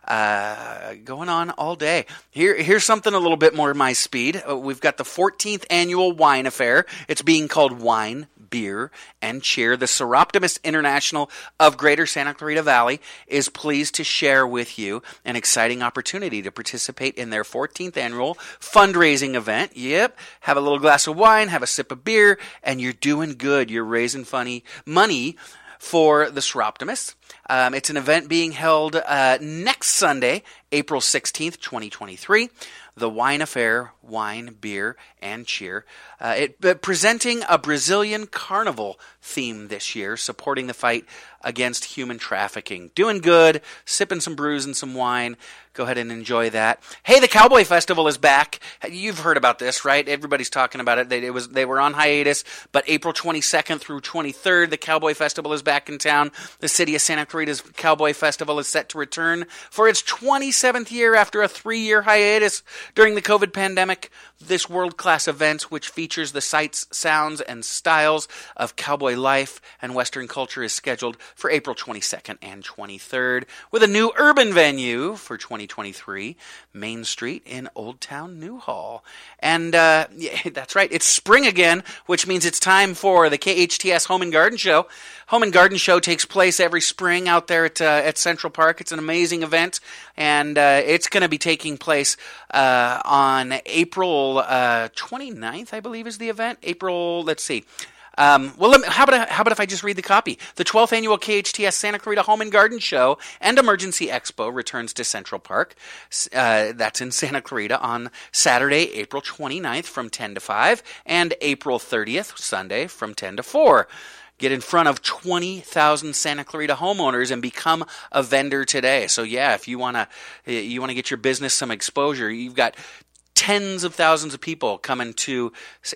Uh, going on all day. Here, here's something a little bit more my speed. Uh, we've got the fourteenth annual wine affair. It's being called Wine, Beer, and Cheer. The Seroptimus International of Greater Santa Clarita Valley is pleased to share with you an exciting opportunity to participate in their fourteenth annual fundraising event. Yep, have a little glass of wine, have a sip of beer, and you're doing good. You're raising funny money for the Seroptimus. Um, it's an event being held uh, next Sunday, April sixteenth, twenty twenty-three. The Wine Affair, Wine, Beer, and Cheer. Uh, it uh, presenting a Brazilian carnival theme this year, supporting the fight against human trafficking. Doing good, sipping some brews and some wine. Go ahead and enjoy that. Hey, the Cowboy Festival is back. You've heard about this, right? Everybody's talking about it. They, it was, they were on hiatus, but April twenty-second through twenty-third, the Cowboy Festival is back in town. The city of Santa Clarita's Cowboy Festival is set to return for its twenty-seventh year after a three-year hiatus during the COVID pandemic. This world-class event, which features the sights, sounds, and styles of cowboy life and Western culture, is scheduled for April twenty-second and twenty-third, with a new urban venue for twenty twenty-three, Main Street in Old Town Newhall. And uh, yeah, that's right, it's spring again, which means it's time for the K H T S Home and Garden Show. Home and Garden Show takes place every spring out there at uh, at Central Park. It's an amazing event, and uh, it's going to be taking place uh, on April uh, twenty-ninth, I believe, is the event. April, let's see. Um, well, let me, how about how about if I just read the copy? The twelfth annual K H T S Santa Clarita Home and Garden Show and Emergency Expo returns to Central Park. Uh, that's in Santa Clarita on Saturday, April twenty-ninth from ten to five, and April thirtieth, Sunday, from ten to four. Get in front of twenty thousand Santa Clarita homeowners and become a vendor today. So yeah, if you want to you want to get your business some exposure, you've got tens of thousands of people coming to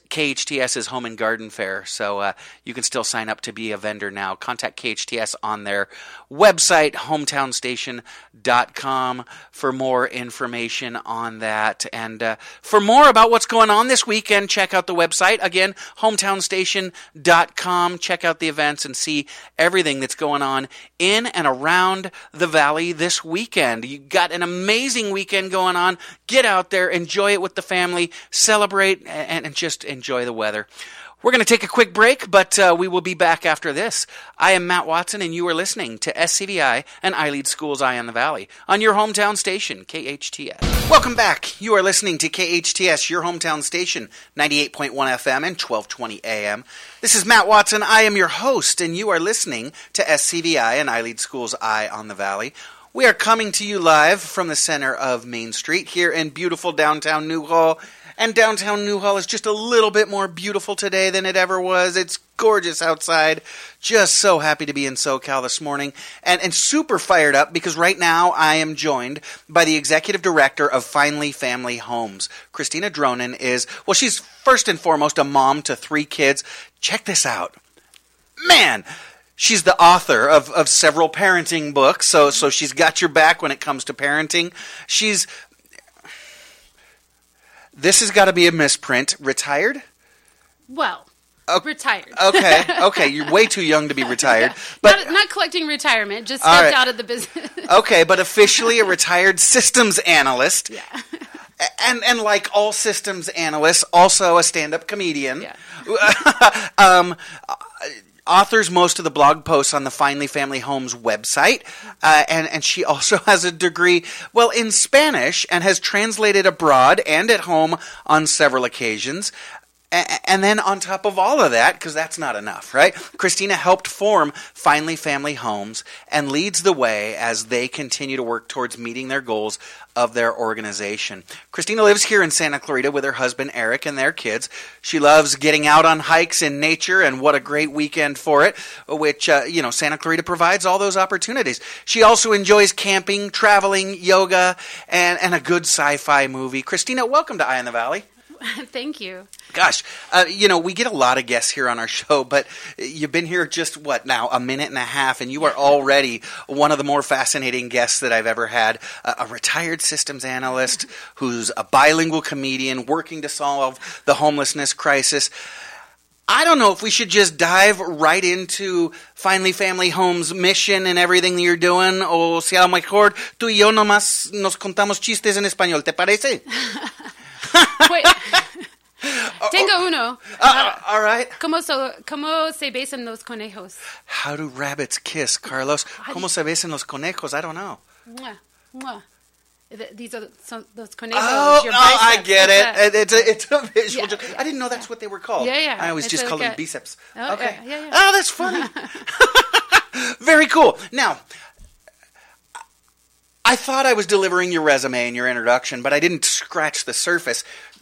KHTS's Home and Garden Fair. So uh, you can still sign up to be a vendor now. Contact K H T S on their website, hometown station dot com, for more information on that. And uh, for more about what's going on this weekend, check out the website. Again, hometown station dot com. Check out the events and see everything that's going on in and around the valley this weekend. You got an amazing weekend going on. Get out there, enjoy it with the family, celebrate, and, and just enjoy the weather. We're going to take a quick break, but uh, we will be back after this. I am Matt Watson, and you are listening to S C V I and iLead Schools Eye on the Valley on your hometown station, K H T S. Welcome back. You are listening to K H T S, your hometown station, ninety-eight point one F M and twelve twenty A M. This is Matt Watson. I am your host, and you are listening to S C V I and iLead Schools Eye on the Valley. We are coming to you live from the center of Main Street here in beautiful downtown Newhall. And downtown Newhall is just a little bit more beautiful today than it ever was. It's gorgeous outside. Just so happy to be in SoCal this morning. And, and super fired up because right now I am joined by the executive director of Finally Family Homes. Christina Dronen is, well, she's first and foremost a mom to three kids. Check this out. Man! She's the author of, of several parenting books, so so she's got your back when it comes to parenting. She's... This has got to be a misprint. Retired? Well, okay. retired. Okay, okay. You're way too young to be retired. But not, not collecting retirement, just stepped right. out of the business. Okay, but officially a retired systems analyst. Yeah. And and like all systems analysts, also a stand-up comedian. Yeah. um... authors most of the blog posts on the Finally Family Homes website, uh, and, and she also has a degree, well, in Spanish, and has translated abroad and at home on several occasions. A- and then on top of all of that, because that's not enough, right? Christina helped form Finally Family Homes and leads the way as they continue to work towards meeting their goals of their organization. Christina lives here in Santa Clarita with her husband Eric and their kids. She loves getting out on hikes in nature, and what a great weekend for it, which, uh, you know, Santa Clarita provides all those opportunities. She also enjoys camping, traveling, yoga, and, and a good sci-fi movie. Christina, welcome to Eye in the Valley. Thank you. Gosh, uh, you know, we get a lot of guests here on our show, but you've been here just, what, now, a minute and a half, and you are already one of the more fascinating guests that I've ever had. Uh, a retired systems analyst who's a bilingual comedian working to solve the homelessness crisis. I don't know if we should just dive right into Finally Family Homes' mission and everything that you're doing, o si a lo mejor tú y yo nomás nos contamos chistes en español, ¿te parece? Wait. Tengo uno. Uh, all right. ¿Cómo, so, ¿Cómo se besan los conejos? How do rabbits kiss, Carlos? ¿Cómo se besan los conejos? I don't know. Mwah, mwah. Th- These are some, those conejos. Oh, your oh I biceps. get It's it. a- It's a, it's a visual Yeah, joke. yeah, I didn't know that's yeah. what they were called. Yeah, yeah. I always It's just like called them a- biceps. Oh, okay. yeah, yeah, yeah. Oh, that's funny. Very cool. Now, I thought I was delivering your resume and your introduction, but I didn't scratch the surface.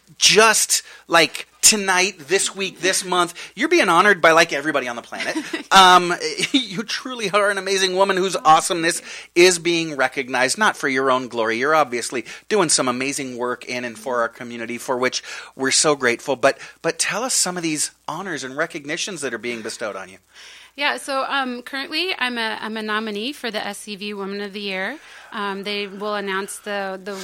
Just like tonight, this week, this month, you're being honored by like everybody on the planet. Um, you truly are an amazing woman whose awesomeness is being recognized, not for your own glory. You're obviously doing some amazing work in and for our community, for which we're so grateful. But but tell us some of these honors and recognitions that are being bestowed on you. Yeah, so um, currently I'm a I'm a nominee for the S C V Woman of the Year. Um, they will announce the the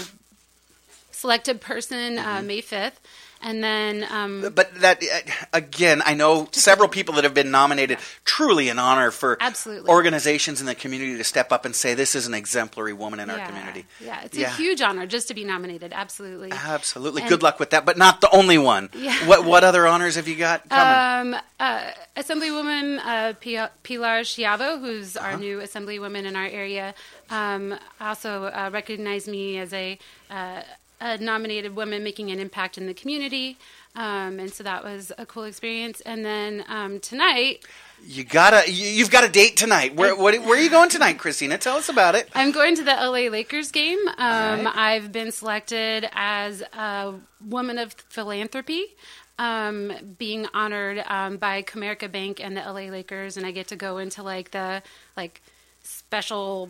selected person uh, May fifth. And then... Um, but that, again, I know several people that have been nominated. Truly an honor for Absolutely. organizations in the community to step up and say, this is an exemplary woman in yeah, our community. Yeah, it's Yeah. a huge honor just to be nominated. Absolutely. Absolutely. And- Good luck with that, but not the only one. Yeah. What what other honors have you got coming? Um, uh, Assemblywoman uh, P- Pilar Chiavo, who's Uh-huh. our new Assemblywoman in our area, um, also uh, recognized me as a, uh, a nominated woman making an impact in the community. Um, and so that was a cool experience. And then um, tonight... You gotta, you, you've got a date tonight. Where, what, where are you going tonight, Christina? Tell us about it. I'm going to the L A Lakers game. Um, right. I've been selected as a woman of philanthropy, um, being honored um, by Comerica Bank and the L A Lakers, and I get to go into like the like special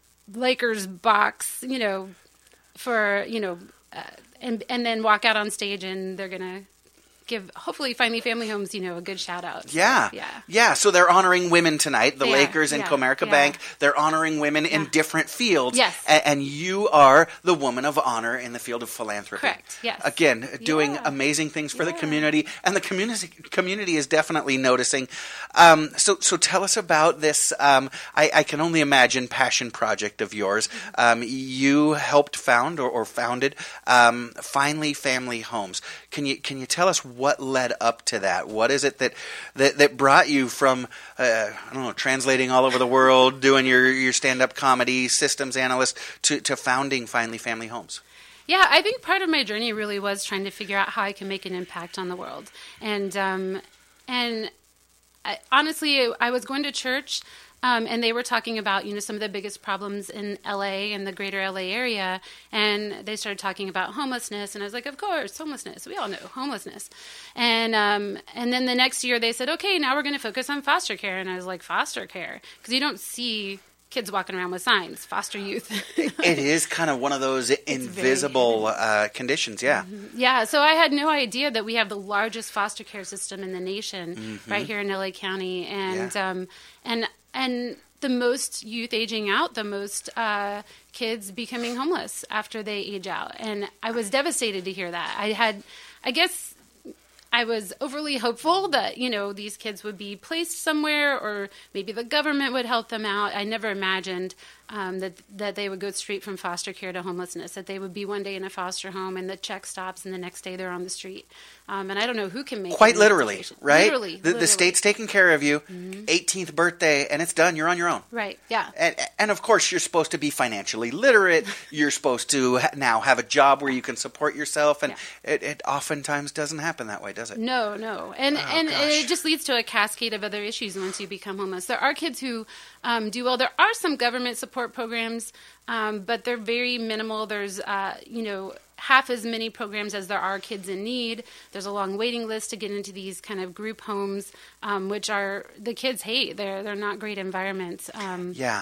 Lakers box, you know, for you know, uh, and and then walk out on stage, and they're gonna give hopefully Finally Family Homes, you know, a good shout out. So, Yeah. yeah. Yeah. So they're honoring women tonight, the Yeah, Lakers and yeah, Comerica yeah. Bank. They're honoring women in Yeah. different fields. Yes. A- and you are the woman of honor in the field of philanthropy. Correct, yes. Again, doing Yeah. amazing things for the Yeah. community, and the community community is definitely noticing. Um, so, so tell us about this. Um, I, I can only imagine passion project of yours. Um, you helped found or, or founded um, Finally Family Homes. Can you can you tell us what led up to that? What is it that that, that brought you from uh, I don't know, translating all over the world, doing your, your stand up comedy, systems analyst, to, to founding Finally Family Homes? Yeah, I think part of my journey really was trying to figure out how I can make an impact on the world. And um, and I, honestly, I was going to church Um, and they were talking about, you know, some of the biggest problems in L A and the greater L A area. And they started talking about homelessness. And I was like, of course, homelessness. We all know homelessness. And um, and then the next year they said, okay, now we're going to focus on foster care. And I was like, foster care? Because you don't see kids walking around with signs, foster youth. It is kind of one of those invisible uh, conditions, yeah. Mm-hmm. Yeah, so I had no idea that we have the largest foster care system in the nation mm-hmm. right here in L A County. And yeah. um, and and the most youth aging out, the most uh, kids becoming homeless after they age out. And I was devastated to hear that. I had, I guess... I was overly hopeful that, you know, these kids would be placed somewhere or maybe the government would help them out. I never imagined um, that that they would go straight from foster care to homelessness, that they would be one day in a foster home and the check stops and the next day they're on the street. Um, and I don't know who can make Quite literally, right? Literally, the, literally. The state's taking care of you, mm-hmm. eighteenth birthday, and it's done. You're on your own. Right, yeah. And, and of course, you're supposed to be financially literate. You're supposed to ha- now have a job where you can support yourself. And yeah. it, it oftentimes doesn't happen that way, does it? No, no. And, oh, and gosh. it just leads to a cascade of other issues once you become homeless. There are kids who um, do well. There are some government support programs, um, but they're very minimal. There's, uh, you know, half as many programs as there are kids in need. There's a long waiting list to get into these kind of group homes, um, which are the kids hate. They're they're not great environments. Um, yeah.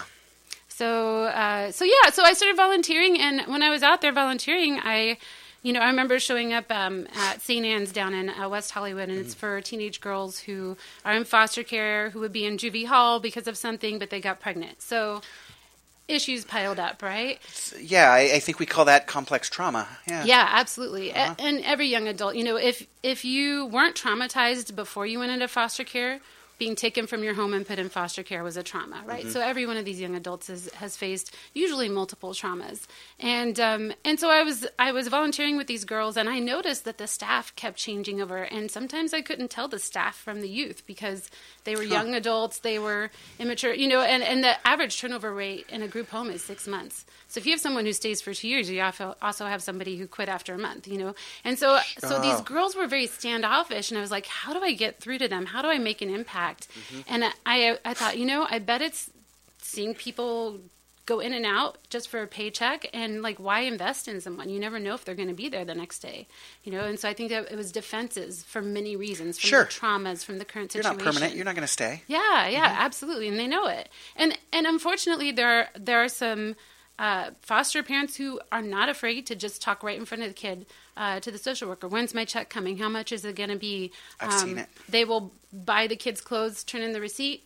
So uh, so yeah. So I started volunteering, and when I was out there volunteering, I, you know, I remember showing up um, at Saint Anne's down in uh, West Hollywood, and mm. it's for teenage girls who are in foster care, who would be in juvie hall because of something, but they got pregnant. So issues piled up, right? Yeah, I, I think we call that complex trauma. Yeah, yeah, absolutely. Uh-huh. A- and every young adult, you know, if if you weren't traumatized before you went into foster care, being taken from your home and put in foster care was a trauma, right? Mm-hmm. So every one of these young adults has, has faced usually multiple traumas, and um, and so I was I was volunteering with these girls, and I noticed that the staff kept changing over, and sometimes I couldn't tell the staff from the youth because they were huh. young adults, they were immature, you know, and, and the average turnover rate in a group home is six months. So if you have someone who stays for two years, you also have somebody who quit after a month, you know, and so so oh. these girls were very standoffish, and I was like, how do I get through to them? How do I make an impact? Mm-hmm. And I, I thought, you know, I bet it's seeing people go in and out just for a paycheck, and like, why invest in someone? You never know if they're going to be there the next day, you know. And so I think that it was defenses for many reasons, from sure. the traumas, from the current situation. You're not permanent. You're not going to stay. Yeah, yeah, mm-hmm. absolutely, and they know it. And and unfortunately, there are, there are some uh, foster parents who are not afraid to just talk right in front of the kid. Uh, to the social worker, when's my check coming? How much is it going to be? I've um, seen it. They will buy the kids' clothes, turn in the receipt,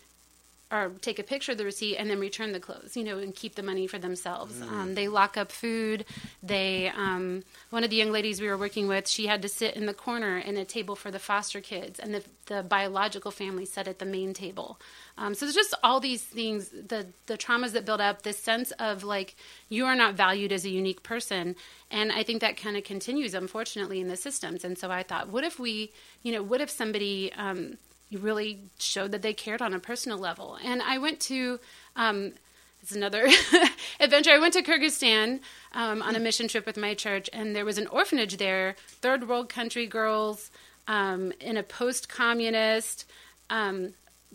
or take a picture of the receipt, and then return the clothes, you know, and keep the money for themselves. Mm. Um, they lock up food. They, um, one of the young ladies we were working with, she had to sit in the corner in a table for the foster kids, and the, the biological family sat at the main table. Um, so there's just all these things, the the traumas that build up, this sense of like, you are not valued as a unique person. And I think that kind of continues, unfortunately, in the systems. And so I thought, what if we, you know, what if somebody um, really showed that they cared on a personal level? And I went to, um, it's another adventure. I went to Kyrgyzstan um, on a mission trip with my church, and there was an orphanage there, third world country girls um, in a post-communist, um,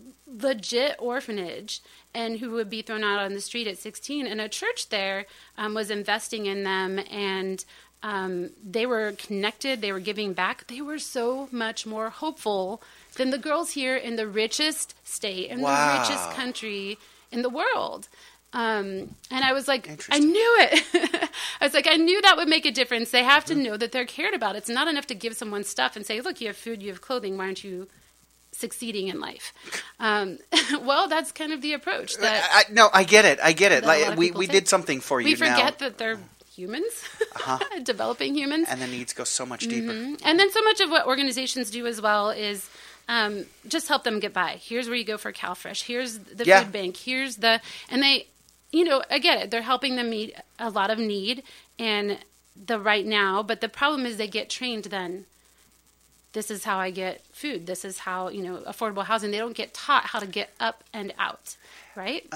legit orphanage, and who would be thrown out on the street at sixteen. And a church there um, was investing in them, and um, they were connected. They were giving back. They were so much more hopeful than the girls here in the richest state, in wow. the richest country in the world. Um, and I was like, I knew it. I was like, I knew that would make a difference. They have to mm-hmm. know that they're cared about. It's not enough to give someone stuff and say, look, you have food, you have clothing. Why aren't you succeeding in life? Um, well, that's kind of the approach. That I, no, I get it. I get it. Like we, we take. did something for you. We forget now. that they're humans, uh-huh. developing humans. And the needs go so much deeper. Mm-hmm. And then so much of what organizations do as well is um, just help them get by. Here's where you go for CalFresh. Here's the yeah. food bank. Here's the, and they, you know, I get it. They're helping them meet a lot of need and the right now. But the problem is they get trained then. This is how I get food. This is how, you know, affordable housing. They don't get taught how to get up and out, right?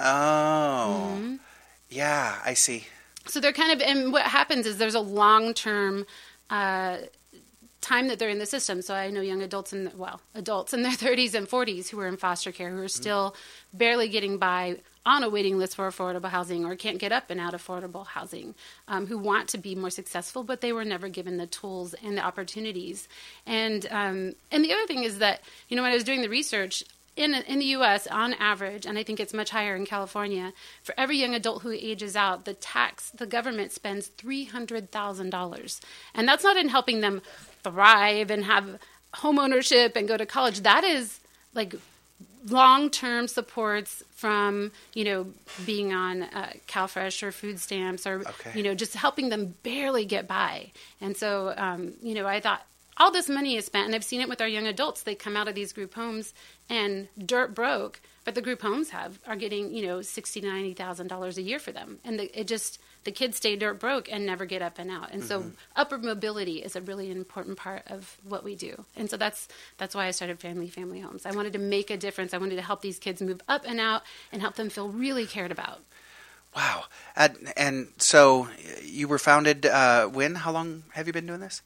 Oh, mm-hmm. yeah, I see. So they're kind of, and what happens is there's a long-term uh, time that they're in the system. So I know young adults in, well, adults in their thirties and forties who are in foster care, who are still mm-hmm. barely getting by on a waiting list for affordable housing or can't get up and out of affordable housing, um, who want to be more successful, but they were never given the tools and the opportunities. And um, and the other thing is that, you know, when I was doing the research, in in the U S, on average, and I think it's much higher in California, for every young adult who ages out, the tax, the government spends three hundred thousand dollars. And that's not in helping them thrive and have home ownership and go to college. That is like long-term supports from, you know, being on uh, CalFresh or food stamps or, okay. you know, just helping them barely get by. And so, um, you know, I thought all this money is spent, and I've seen it with our young adults. They come out of these group homes and dirt broke, but the group homes have are getting, you know, sixty thousand dollars, ninety thousand dollars a year for them. And the, it just, the kids stay dirt broke and never get up and out. And mm-hmm. so upward mobility is a really important part of what we do. And so that's that's why I started Family Family Homes. I wanted to make a difference. I wanted to help these kids move up and out and help them feel really cared about. Wow. And, and so you were founded uh, when? How long have you been doing this?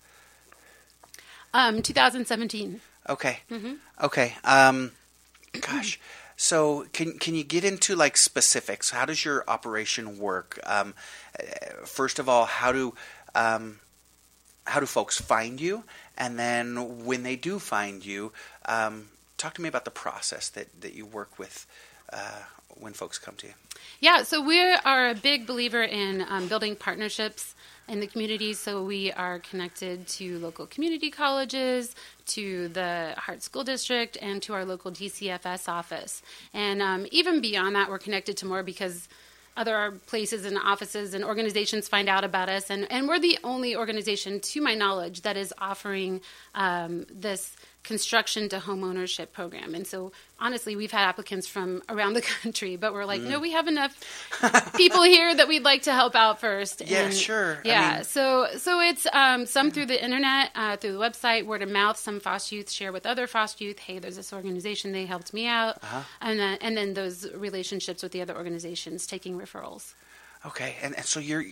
Um, two thousand seventeen. Okay. Mm-hmm. Okay. Um, gosh. So can can you get into like specifics? How does your operation work? Um, first of all, how do um, how do folks find you? And then when they do find you, um, talk to me about the process that, that you work with uh, when folks come to you. Yeah, so we are a big believer in um, building partnerships in the community. So we are connected to local community colleges, to the Hart School District, and to our local D C F S office. And um, even beyond that, we're connected to more because other places and offices and organizations find out about us. And, and we're the only organization, to my knowledge, that is offering um, this construction to home ownership program. And so honestly, we've had applicants from around the country, but we're like, mm. no, we have enough people here that we'd like to help out first. Yeah, and sure. Yeah. I mean, so, so it's um, some through the internet, uh, through the website, word of mouth. Some foster youth share with other foster youth. Hey, there's this organization. They helped me out. Uh-huh. And then, and then those relationships with the other organizations, taking referrals. Okay. And, and so you're,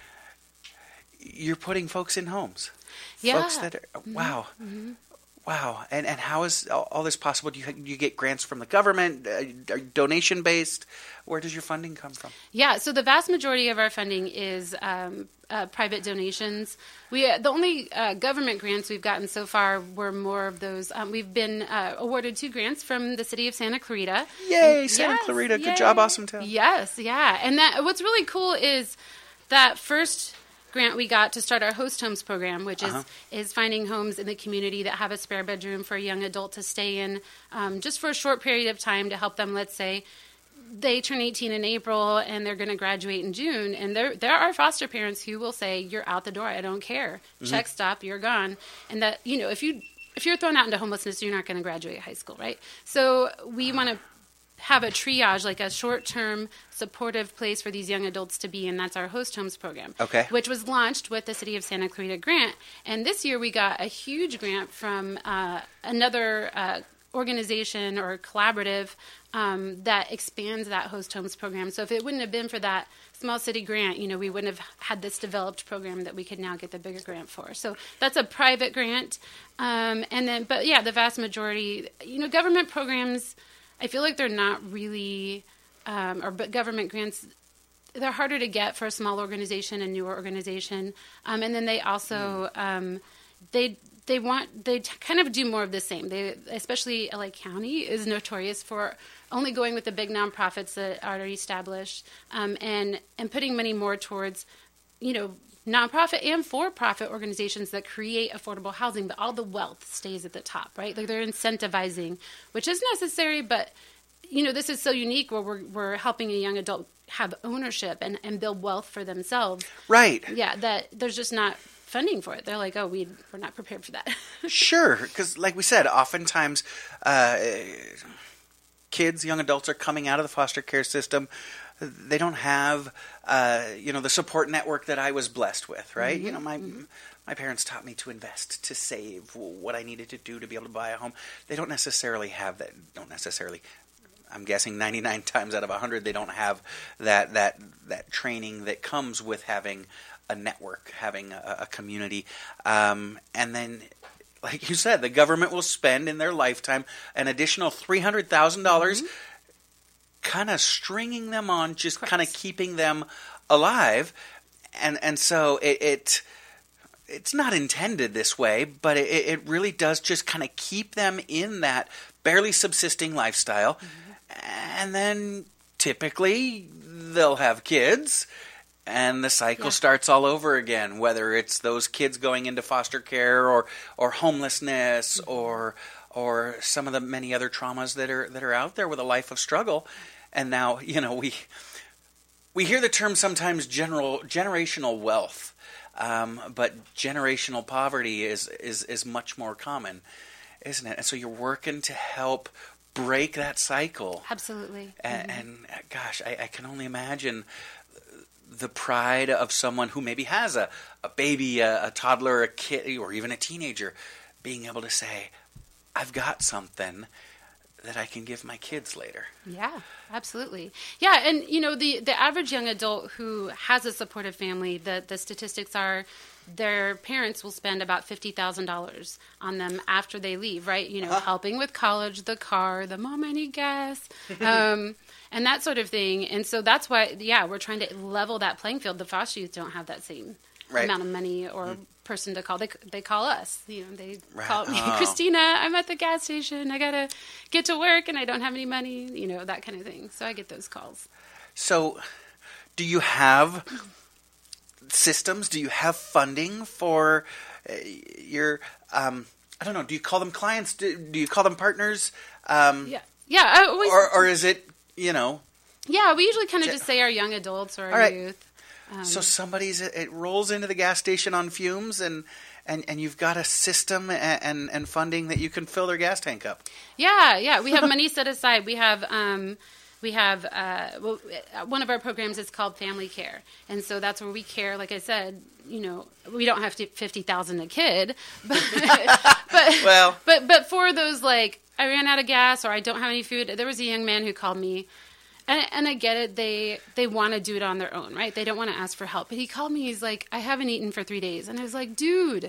you're putting folks in homes. Yeah. Folks that are, mm-hmm. wow. Mm-hmm. Wow. And and how is all, all this possible? Do you, do you get grants from the government, uh, donation-based? Where does your funding come from? Yeah, so the vast majority of our funding is um, uh, private donations. We uh, The only uh, government grants we've gotten so far were more of those. Um, we've been uh, awarded two grants from the city of Santa Clarita. Yay, and, Santa yes, Clarita. Good yay. job, awesome town. Yes, yeah. And that what's really cool is that first grant we got to start our host homes program, which is uh-huh. is finding homes in the community that have a spare bedroom for a young adult to stay in um, just for a short period of time to help them. Let's say they turn eighteen in April and they're going to graduate in June, and there there are foster parents who will say, "You're out the door. I don't care. Mm-hmm. Check stop. You're gone." And that, you know, if you if you're thrown out into homelessness, you're not going to graduate high school, right? So we want to have a triage, like a short-term supportive place for these young adults to be in. That's our host homes program, okay. which was launched with the City of Santa Clarita grant. And this year we got a huge grant from uh, another uh, organization or collaborative um, that expands that host homes program. So if it wouldn't have been for that small city grant, you know, we wouldn't have had this developed program that we could now get the bigger grant for. So that's a private grant. Um, and then, but yeah, the vast majority, you know, government programs, I feel like they're not really, um, or but government grants, they're harder to get for a small organization, a newer organization, um, and then they also um, they they want they t- kind of do more of the same. They, especially L A County, is notorious for only going with the big nonprofits that are already established, um, and and putting money more towards, you know, nonprofit and for-profit organizations that create affordable housing, but all the wealth stays at the top, right? Like they're incentivizing, which is necessary, but you know, this is so unique where we're we're helping a young adult have ownership and, and build wealth for themselves. Right. Yeah, that there's just not funding for it. They're like, oh, we we're not prepared for that. Sure, because like we said, oftentimes uh, kids, young adults are coming out of the foster care system. They don't have, uh, you know, the support network that I was blessed with, right? Mm-hmm. You know, my mm-hmm. my parents taught me to invest, to save, what I needed to do to be able to buy a home. They don't necessarily have that. Don't necessarily. I'm guessing ninety-nine times out of one hundred, they don't have that that that training that comes with having a network, having a, a community, um, and then like you said, the government will spend in their lifetime an additional three hundred thousand dollars mm-hmm. kind of stringing them on, just kind of keeping them alive. And and so it, it it's not intended this way, but it, it really does just kind of keep them in that barely subsisting lifestyle. Mm-hmm. And then typically they'll have kids, and the cycle yeah. starts all over again, whether it's those kids going into foster care or, or homelessness mm-hmm. or or some of the many other traumas that are that are out there with a life of struggle. And now, you know, we we hear the term sometimes general generational wealth, um, but generational poverty is, is is much more common, isn't it? And so you're working to help break that cycle. Absolutely. And, mm-hmm. and gosh, I, I can only imagine the pride of someone who maybe has a, a baby, a, a toddler, a kid, or even a teenager, being able to say, I've got something that I can give my kids later. Yeah, absolutely. Yeah, and you know, the, the average young adult who has a supportive family, the, the statistics are their parents will spend about fifty thousand dollars on them after they leave, right? You know, uh-huh. helping with college, the car, the mom, I need gas, um, and that sort of thing. And so that's why, yeah, we're trying to level that playing field. The foster youth don't have that same right. amount of money or mm. person to call. They they call us. You know, they right. call me, oh. Christina, I'm at the gas station. I got to get to work and I don't have any money, you know, that kind of thing. So I get those calls. So do you have systems? Do you have funding for uh, your, um, I don't know, do you call them clients? Do, do you call them partners? Um, yeah. Yeah. I always, or, or is it, you know? Yeah, we usually kind of just say our young adults or our right. youth. Um, so somebody's, it rolls into the gas station on fumes and, and, and you've got a system and, and, and funding that you can fill their gas tank up. Yeah. Yeah. We have money set aside. We have, um, We have, uh, well, one of our programs is called Family Care. And so that's where we care, like I said, you know, we don't have fifty thousand a kid, but, but, well. but, but for those, like, I ran out of gas or I don't have any food, there was a young man who called me, and, and I get it, they, they want to do it on their own, right? They don't want to ask for help. But he called me, he's like, I haven't eaten for three days. And I was like, dude,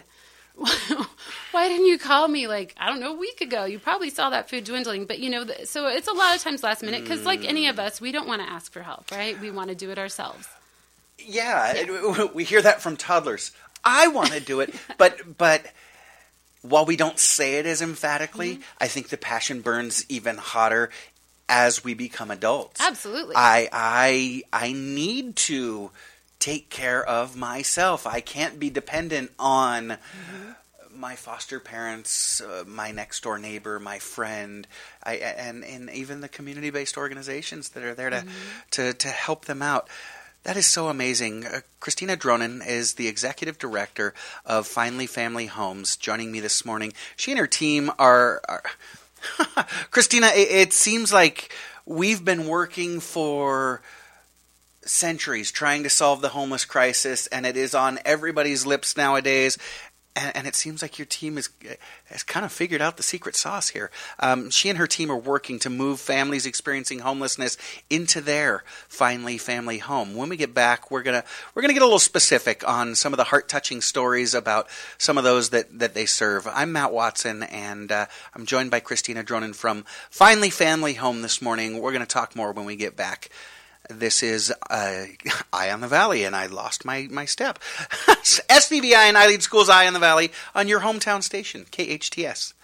why didn't you call me, like, I don't know, a week ago? You probably saw that food dwindling. But, you know, so it's a lot of times last minute because, like any of us, we don't want to ask for help, right? We want to do it ourselves. Yeah, yeah. We hear that from toddlers. I want to do it. but but while we don't say it as emphatically, mm-hmm. I think the passion burns even hotter as we become adults. Absolutely. I I I need to take care of myself. I can't be dependent on mm-hmm. my foster parents, uh, my next door neighbor, my friend, I, and and even the community-based organizations that are there to mm-hmm. to, to help them out. That is so amazing. Uh, Christina Dronin is the executive director of Finally Family Homes, joining me this morning. She and her team are... are Christina, it, it seems like we've been working for centuries trying to solve the homeless crisis, and it is on everybody's lips nowadays. And, and it seems like your team is, has kind of figured out the secret sauce here. Um, she and her team are working to move families experiencing homelessness into their Finally Family Home. When we get back, we're gonna we're gonna get a little specific on some of the heart-touching stories about some of those that, that they serve. I'm Matt Watson, and uh, I'm joined by Christina Dronin from Finally Family Home this morning. We're going to talk more when we get back. This is uh, Eye on the Valley, and I lost my, my step. S V B I and iLead Schools Eye on the Valley on your hometown station, K H T S.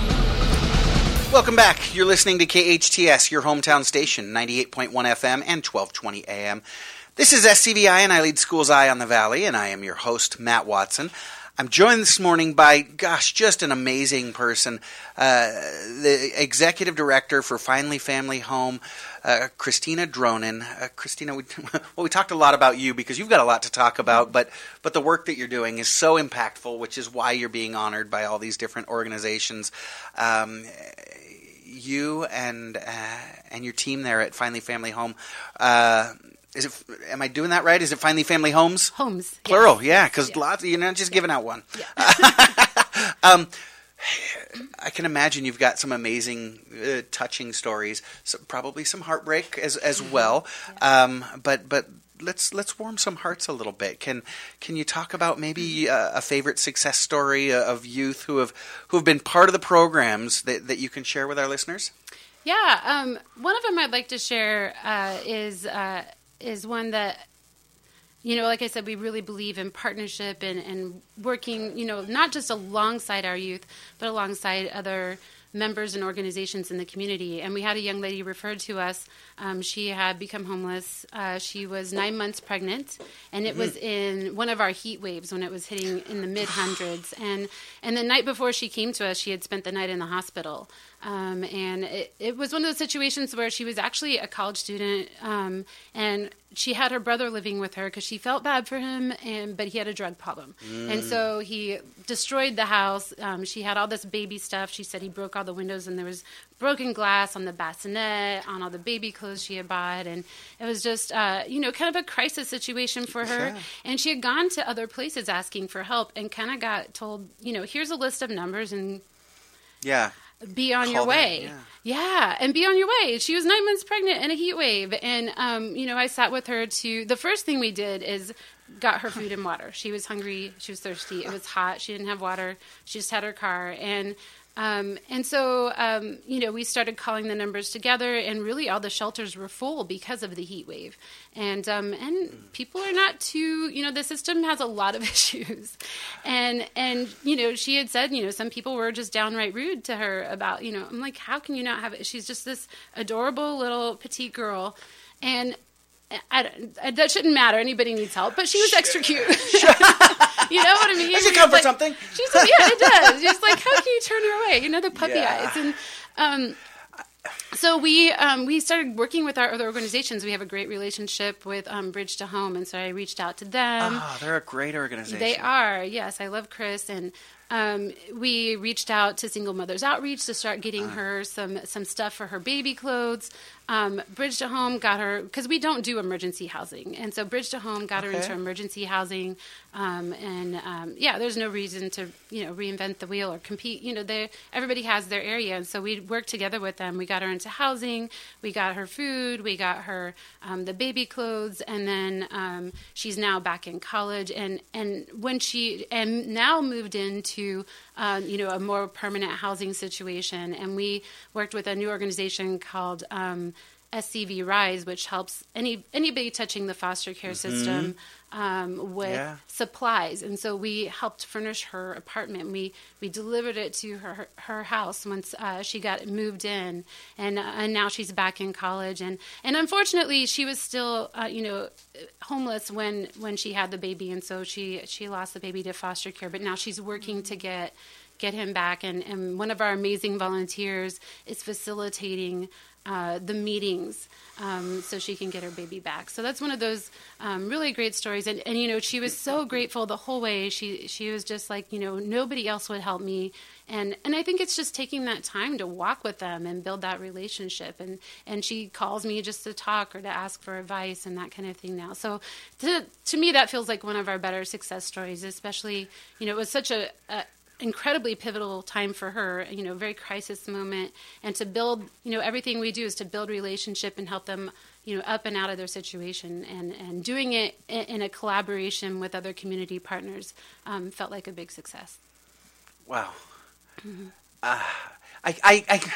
Welcome back. You're listening to K H T S, your hometown station, ninety-eight point one F M and twelve twenty A M. This is S C V I and iLead Schools Eye on the Valley, and I am your host, Matt Watson. I'm joined this morning by, gosh, just an amazing person, uh, the executive director for Finally Family Home, uh, Christina Dronin. Uh, Christina, we, well, we talked a lot about you because you've got a lot to talk about, but but the work that you're doing is so impactful, which is why you're being honored by all these different organizations. Um, you and uh, and your team there at Finally Family Home. Uh, Is it? Am I doing that right? Is it Finally Family Homes? Homes. Plural, yes. yeah, because yeah. lots. You're not just yeah. giving out one. Yeah. um, I can imagine you've got some amazing, uh, touching stories. So probably some heartbreak as as well. Yeah. Um, but but let's let's warm some hearts a little bit. Can can you talk about maybe uh, a favorite success story of youth who have who have been part of the programs that, that you can share with our listeners? Yeah, um, one of them I'd like to share uh, is uh, is one that, you know, like I said, we really believe in partnership and, and working, you know, not just alongside our youth, but alongside other members and organizations in the community. And we had a young lady referred to us. Um, she had become homeless. Uh, she was nine months pregnant, and it mm-hmm. was in one of our heat waves when it was hitting in the mid hundreds. And and the night before she came to us, she had spent the night in the hospital. Um, and it, it was one of those situations where she was actually a college student, um, and she had her brother living with her because she felt bad for him, and but he had a drug problem. Mm. And so he destroyed the house. Um, she had all this baby stuff. She said he broke all the windows, and there was broken glass on the bassinet, on all the baby clothes she had bought. And it was just, uh, you know, kind of a crisis situation for her. Yeah. And she had gone to other places asking for help and kind of got told, you know, here's a list of numbers and yeah. be on Call your way. them, yeah. yeah, and be on your way. She was nine months pregnant in a heat wave. And, um, you know, I sat with her to, the first thing we did is got her food and water. She was hungry. She was thirsty. It was hot. She didn't have water. She just had her car. And Um, and so, um, you know, we started calling the numbers together, and really all the shelters were full because of the heat wave. And um, and people are not too, you know, the system has a lot of issues. And, and you know, she had said, you know, some people were just downright rude to her about, you know, I'm like, how can you not have it? She's just this adorable little petite girl. And I, I, that shouldn't matter. Anybody needs help. But she was extra cute. You know what I mean? Does it come for like, something? She's like, yeah, it does. She's like, how can you turn her away? You know, the puppy yeah. eyes. And um, so we um, we started working with our other organizations. We have a great relationship with um, Bridge to Home, and so I reached out to them. Oh, they're a great organization. They are. Yes, I love Chris, and um, we reached out to Single Mothers Outreach to start getting uh. her some some stuff for her baby clothes. Um, Bridge to Home got her, because we don't do emergency housing, and so Bridge to Home got okay. her into emergency housing. Um, and um, yeah, there's no reason to you know reinvent the wheel or compete. You know, they everybody has their area, and so we worked together with them. We got her into housing, we got her food, we got her um, the baby clothes, and then um, she's now back in college. And and when she and now moved into uh, you know a more permanent housing situation, and we worked with a new organization called Um, S C V Rise, which helps any anybody touching the foster care mm-hmm. system um, with yeah. supplies. And so we helped furnish her apartment. We we delivered it to her her house once uh, she got moved in, and uh, and now she's back in college. And, and unfortunately, she was still uh, you know homeless when when she had the baby, and so she she lost the baby to foster care. But now she's working to get. get him back, and, and one of our amazing volunteers is facilitating uh, the meetings um, so she can get her baby back. So that's one of those um, really great stories. And, and, you know, she was so grateful the whole way. She she was just like, you know, nobody else would help me. And and I think it's just taking that time to walk with them and build that relationship. And, and she calls me just to talk or to ask for advice and that kind of thing now. So to, to me, that feels like one of our better success stories, especially, you know, it was such a, a incredibly pivotal time for her, you know, very crisis moment. And to build, you know, everything we do is to build relationship and help them, you know, up and out of their situation. And, and doing it in, in a collaboration with other community partners um, felt like a big success. Wow. Mm-hmm. Uh, I, I, I,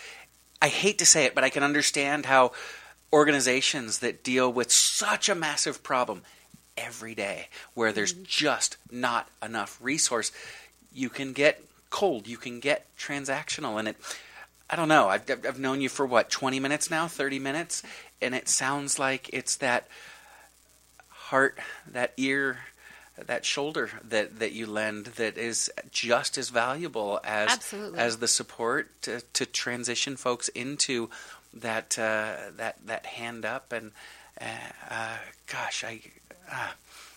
I hate to say it, but I can understand how organizations that deal with such a massive problem every day, where there's mm-hmm. just not enough resource, you can get cold, you can get transactional, and it, I don't know, I've, I've known you for what, twenty minutes now, thirty minutes, and it sounds like it's that heart, that ear, that shoulder that, that you lend that is just as valuable as Absolutely. as the support to, to transition folks into that uh, that that hand up, and uh, uh, gosh, I. Uh,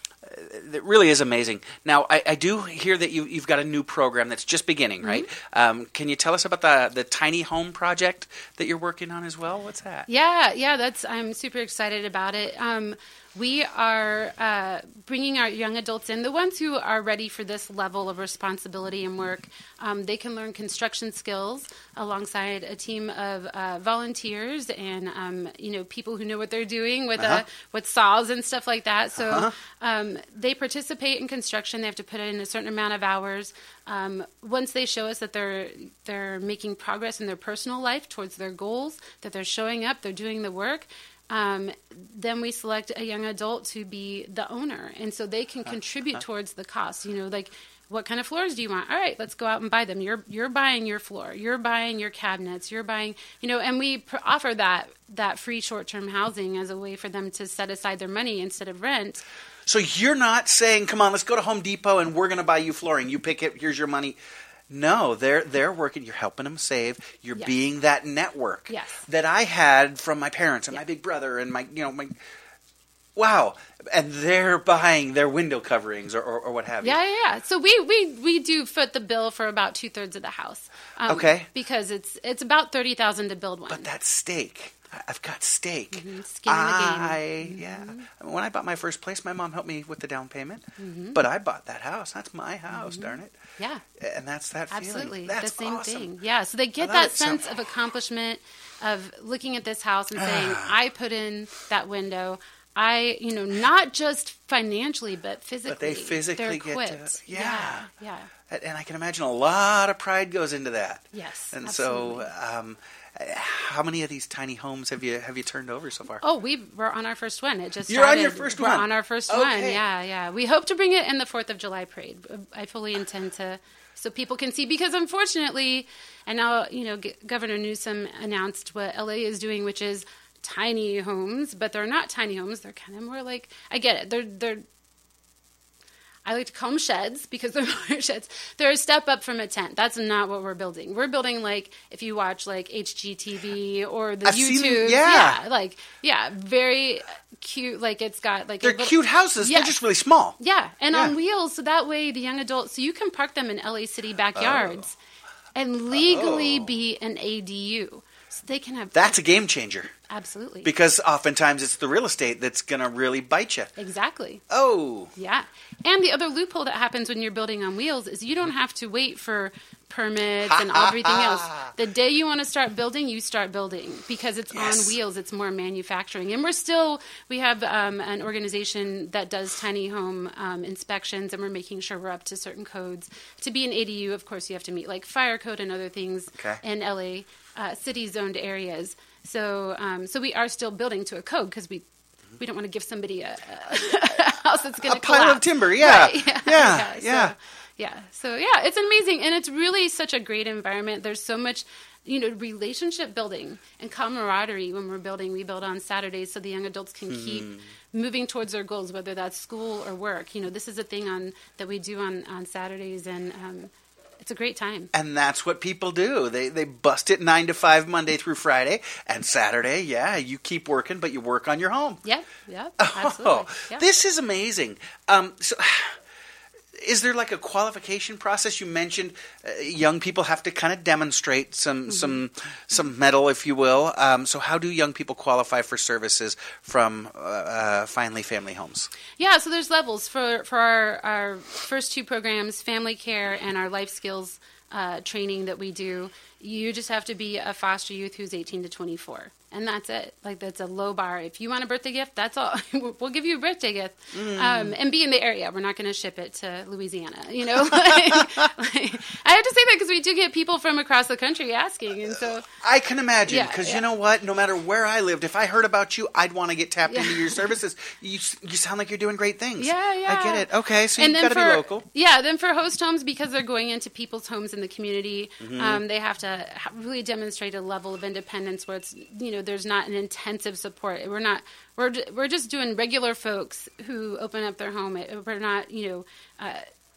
It really is amazing. Now, I, I do hear that you, you've got a new program that's just beginning, right? Mm-hmm. Um, can you tell us about the the tiny home project that you're working on as well? What's that? Yeah, yeah, that's I'm super excited about it. Um, we are uh, bringing our young adults in, the ones who are ready for this level of responsibility and work. Um, they can learn construction skills alongside a team of uh, volunteers and um, you know people who know what they're doing with Uh-huh. uh, with saws and stuff like that. So Uh-huh. um, they participate in construction. They have to put in a certain amount of hours. Um, once they show us that they're they're making progress in their personal life towards their goals, that they're showing up, they're doing the work. Um, then we select a young adult to be the owner, and so they can contribute uh-huh. towards the cost. You know, like, what kind of floors do you want? All right, let's go out and buy them. You're you're buying your floor. You're buying your cabinets. You're buying, you know, and we pr- offer that that free short-term housing as a way for them to set aside their money instead of rent. So you're not saying, come on, let's go to Home Depot and we're going to buy you flooring. You pick it. Here's your money. No, they're they're working. You're helping them save. You're Yes. being that network Yes. that I had from my parents and Yeah. my big brother and my you know my. Wow, and they're buying their window coverings or, or, or what have you. Yeah, yeah, yeah. So we, we, we do foot the bill for about two thirds of the house. Um, Okay. Because it's it's about thirty thousand to build one. But that steak, I- I've got steak. Mhm, skin in the game. I yeah. I mean, when I bought my first place, my mom helped me with the down payment. But I bought that house. That's my house, darn it. Yeah. And that's that feeling. Absolutely. That's the same awesome. thing. Yeah. So they get love that it so- sense of accomplishment of looking at this house and saying, I put in that window. I, you know, not just financially, but physically. But they physically They're get to- equipped. yeah. Yeah. Yeah. And- And I can imagine a lot of pride goes into that. Yes. And absolutely. so, um, how many of these tiny homes have you have you turned over so far? Oh, we we're on our first one. It just You're on started. your first we're one? on our first Okay. one. Yeah, yeah. We hope to bring it in the Fourth of July parade. I fully intend to, so people can see. Because unfortunately, and now you know, G- Governor Newsom announced what L A is doing, which is tiny homes, but they're not tiny homes. They're kind of more like, I get it. They're they're. I like to call them sheds because they're more sheds. They're a step up from a tent. That's not what we're building. We're building, like, if you watch like H G T V or the I've seen- YouTube, yeah. yeah, like yeah, very cute. Like it's got like They're a little- cute houses. Yeah. They're just really small. yeah, and Yeah. on wheels, so that way the young adults, so you can park them in L A City backyards and legally Oh. be an A D U. So they can have That's a game changer absolutely because oftentimes it's the real estate that's going to really bite you. exactly. Oh, Yeah. And the other loophole that happens when you're building on wheels is you don't have to wait for permits and everything else. The day you want to start building, you start building because it's Yes. on wheels. It's more manufacturing. And we're still, we have um, an organization that does tiny home um, inspections, and we're making sure we're up to certain codes. To be an A D U, of course, you have to meet like fire code and other things Okay. in L A uh, city-zoned areas. So, um, so we are still building to a code because we we don't want to give somebody a, a house that's going a to pile collapse. of timber. Yeah, Right, yeah, yeah, so, yeah. yeah. So yeah, it's amazing, and it's really such a great environment. There's so much, you know, relationship building and camaraderie when we're building. We build on Saturdays so the young adults can keep Hmm. moving towards their goals, whether that's school or work. You know, this is a thing on that we do on on Saturdays, and um, it's a great time. And that's what people do. They they bust it nine to five Monday through Friday, and Saturday, yeah, you keep working, but you work on your home. Yep, yep, absolutely. Oh, Yep. this is amazing. Um, so, is there like a qualification process? You mentioned uh, young people have to kind of demonstrate some Mm-hmm. some some metal, if you will. Um, so, how do young people qualify for services from uh, uh, Finally Family Homes? Yeah, so there's levels for for our, our first two programs, Family Care and our Life Skills uh, training that we do. You just have to be a foster youth who's eighteen to twenty-four, and that's it. Like, that's a low bar. If you want a birthday gift, that's all. We'll give you a birthday gift, um, and be in the area. We're not going to ship it to Louisiana. You know, like, like, I have to say that because we do get people from across the country asking, and so I can imagine, Yeah, because yeah. you know what? No matter where I lived, if I heard about you, I'd want to get tapped Yeah. into your services. You you sound like you're doing great things. Yeah, yeah. I get it. Okay, so and you've then got to for be local. yeah, then for host homes, because they're going into people's homes in the community, Mm-hmm. um, they have to ha- really demonstrate a level of independence where it's, you know, there's not an intensive support. We're not we're ju- we're just doing regular folks who open up their home. It- We're not, you know. Uh,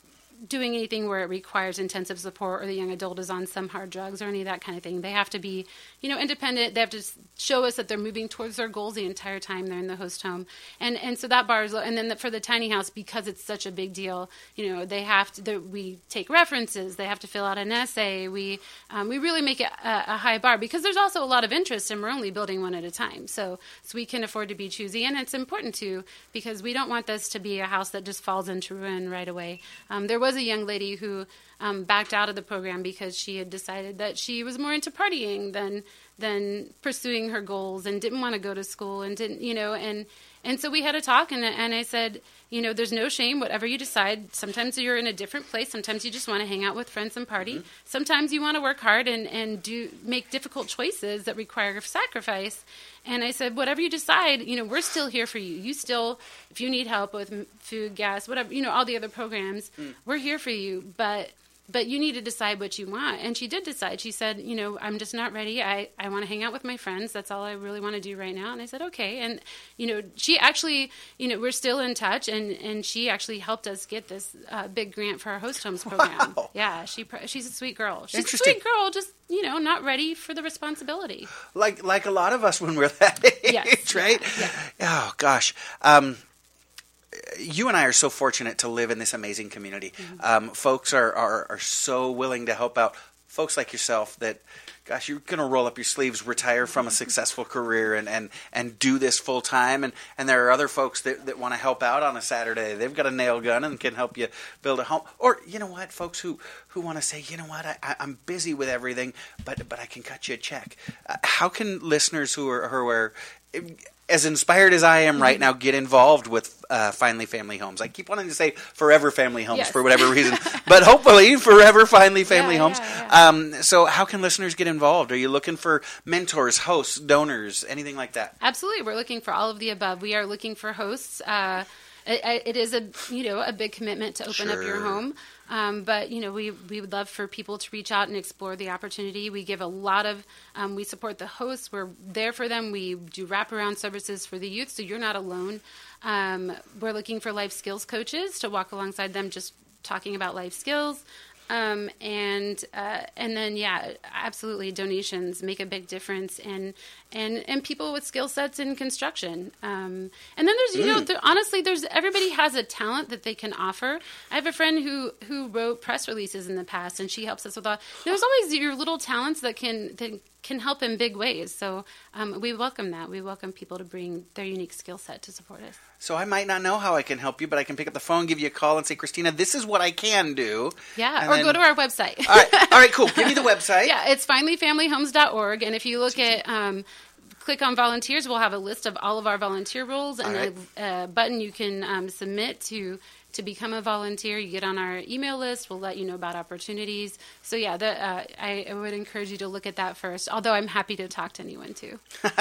doing anything where it requires intensive support or the young adult is on some hard drugs or any of that kind of thing. They have to be, you know, independent. They have to show us that they're moving towards their goals the entire time they're in the host home. And and so that bar is low. And then the, for the tiny house, because it's such a big deal, you know, they have to, we take references. They have to fill out an essay. We um, we really make it a, a high bar because there's also a lot of interest and we're only building one at a time. So, so we can afford to be choosy. And it's important to, because we don't want this to be a house that just falls into ruin right away. Um, there was a young lady who um, backed out of the program because she had decided that she was more into partying than than pursuing her goals and didn't want to go to school and didn't, you know, and and so we had a talk and and I said, you know, there's no shame, whatever you decide. Sometimes you're in a different place. Sometimes you just want to hang out with friends and party. Mm-hmm. Sometimes you want to work hard and, and do make difficult choices that require sacrifice. And I said, whatever you decide, you know, we're still here for you. You still, if you need help with food, gas, whatever, you know, all the other programs, mm. we're here for you. But but you need to decide what you want. And she did decide. She said, you know, I'm just not ready. I, I want to hang out with my friends. That's all I really want to do right now. And I said, okay. And, you know, she actually, you know, we're still in touch. And, and she actually helped us get this uh, big grant for our host homes program. Wow. Yeah, she she's a sweet girl. She's a sweet girl, just, you know, not ready for the responsibility. Like like a lot of us when we're that age, yes. right? Yeah. Yeah. Oh, gosh. Um, you and I are so fortunate to live in this amazing community. Mm-hmm. Um, folks are, are, are so willing to help out. Folks like yourself that, gosh, you're going to roll up your sleeves, retire from a successful career and, and, and do this full time. And, and there are other folks that, that want to help out on a Saturday. They've got a nail gun and can help you build a home. Or, you know what, folks who, who want to say, you know what, I, I, I'm busy with everything, but but I can cut you a check. Uh, how can listeners who are, who are as inspired as I am right now get involved with uh, Finally Family Homes? I keep wanting to say Forever Family Homes yes. for whatever reason, but hopefully Forever Finally Family yeah, Homes. Yeah, yeah. Um, so how can listeners get involved? Are you looking for mentors, hosts, donors, anything like that? Absolutely. We're looking for all of the above. We are looking for hosts. Uh, it, it is a, you know, a big commitment to open sure. up your home. Um, but, you know, we, we would love for people to reach out and explore the opportunity. We give a lot of, um, we support the hosts. We're there for them. We do wraparound services for the youth, so you're not alone. Um, we're looking for life skills coaches to walk alongside them just talking about life skills. Um, and uh, and then, yeah, absolutely, donations make a big difference. And and, and people with skill sets in construction. Um, and then there's, you mm. know, there, honestly, there's everybody has a talent that they can offer. I have a friend who, who wrote press releases in the past, and she helps us with all. There's always your little talents that can that can help in big ways. So um, we welcome that. We welcome people to bring their unique skill set to support us. So I might not know how I can help you, but I can pick up the phone, give you a call, and say, Christina, this is what I can do. Yeah, and or then... go to our website. All right, all right, cool. Give me the website. Yeah, it's finally family homes dot org, and if you look at, um, click on volunteers, we'll have a list of all of our volunteer roles and right. a, a button you can um, submit to to become a volunteer. You get on our email list. We'll let you know about opportunities. So yeah, the, uh, I, I would encourage you to look at that first, although I'm happy to talk to anyone too.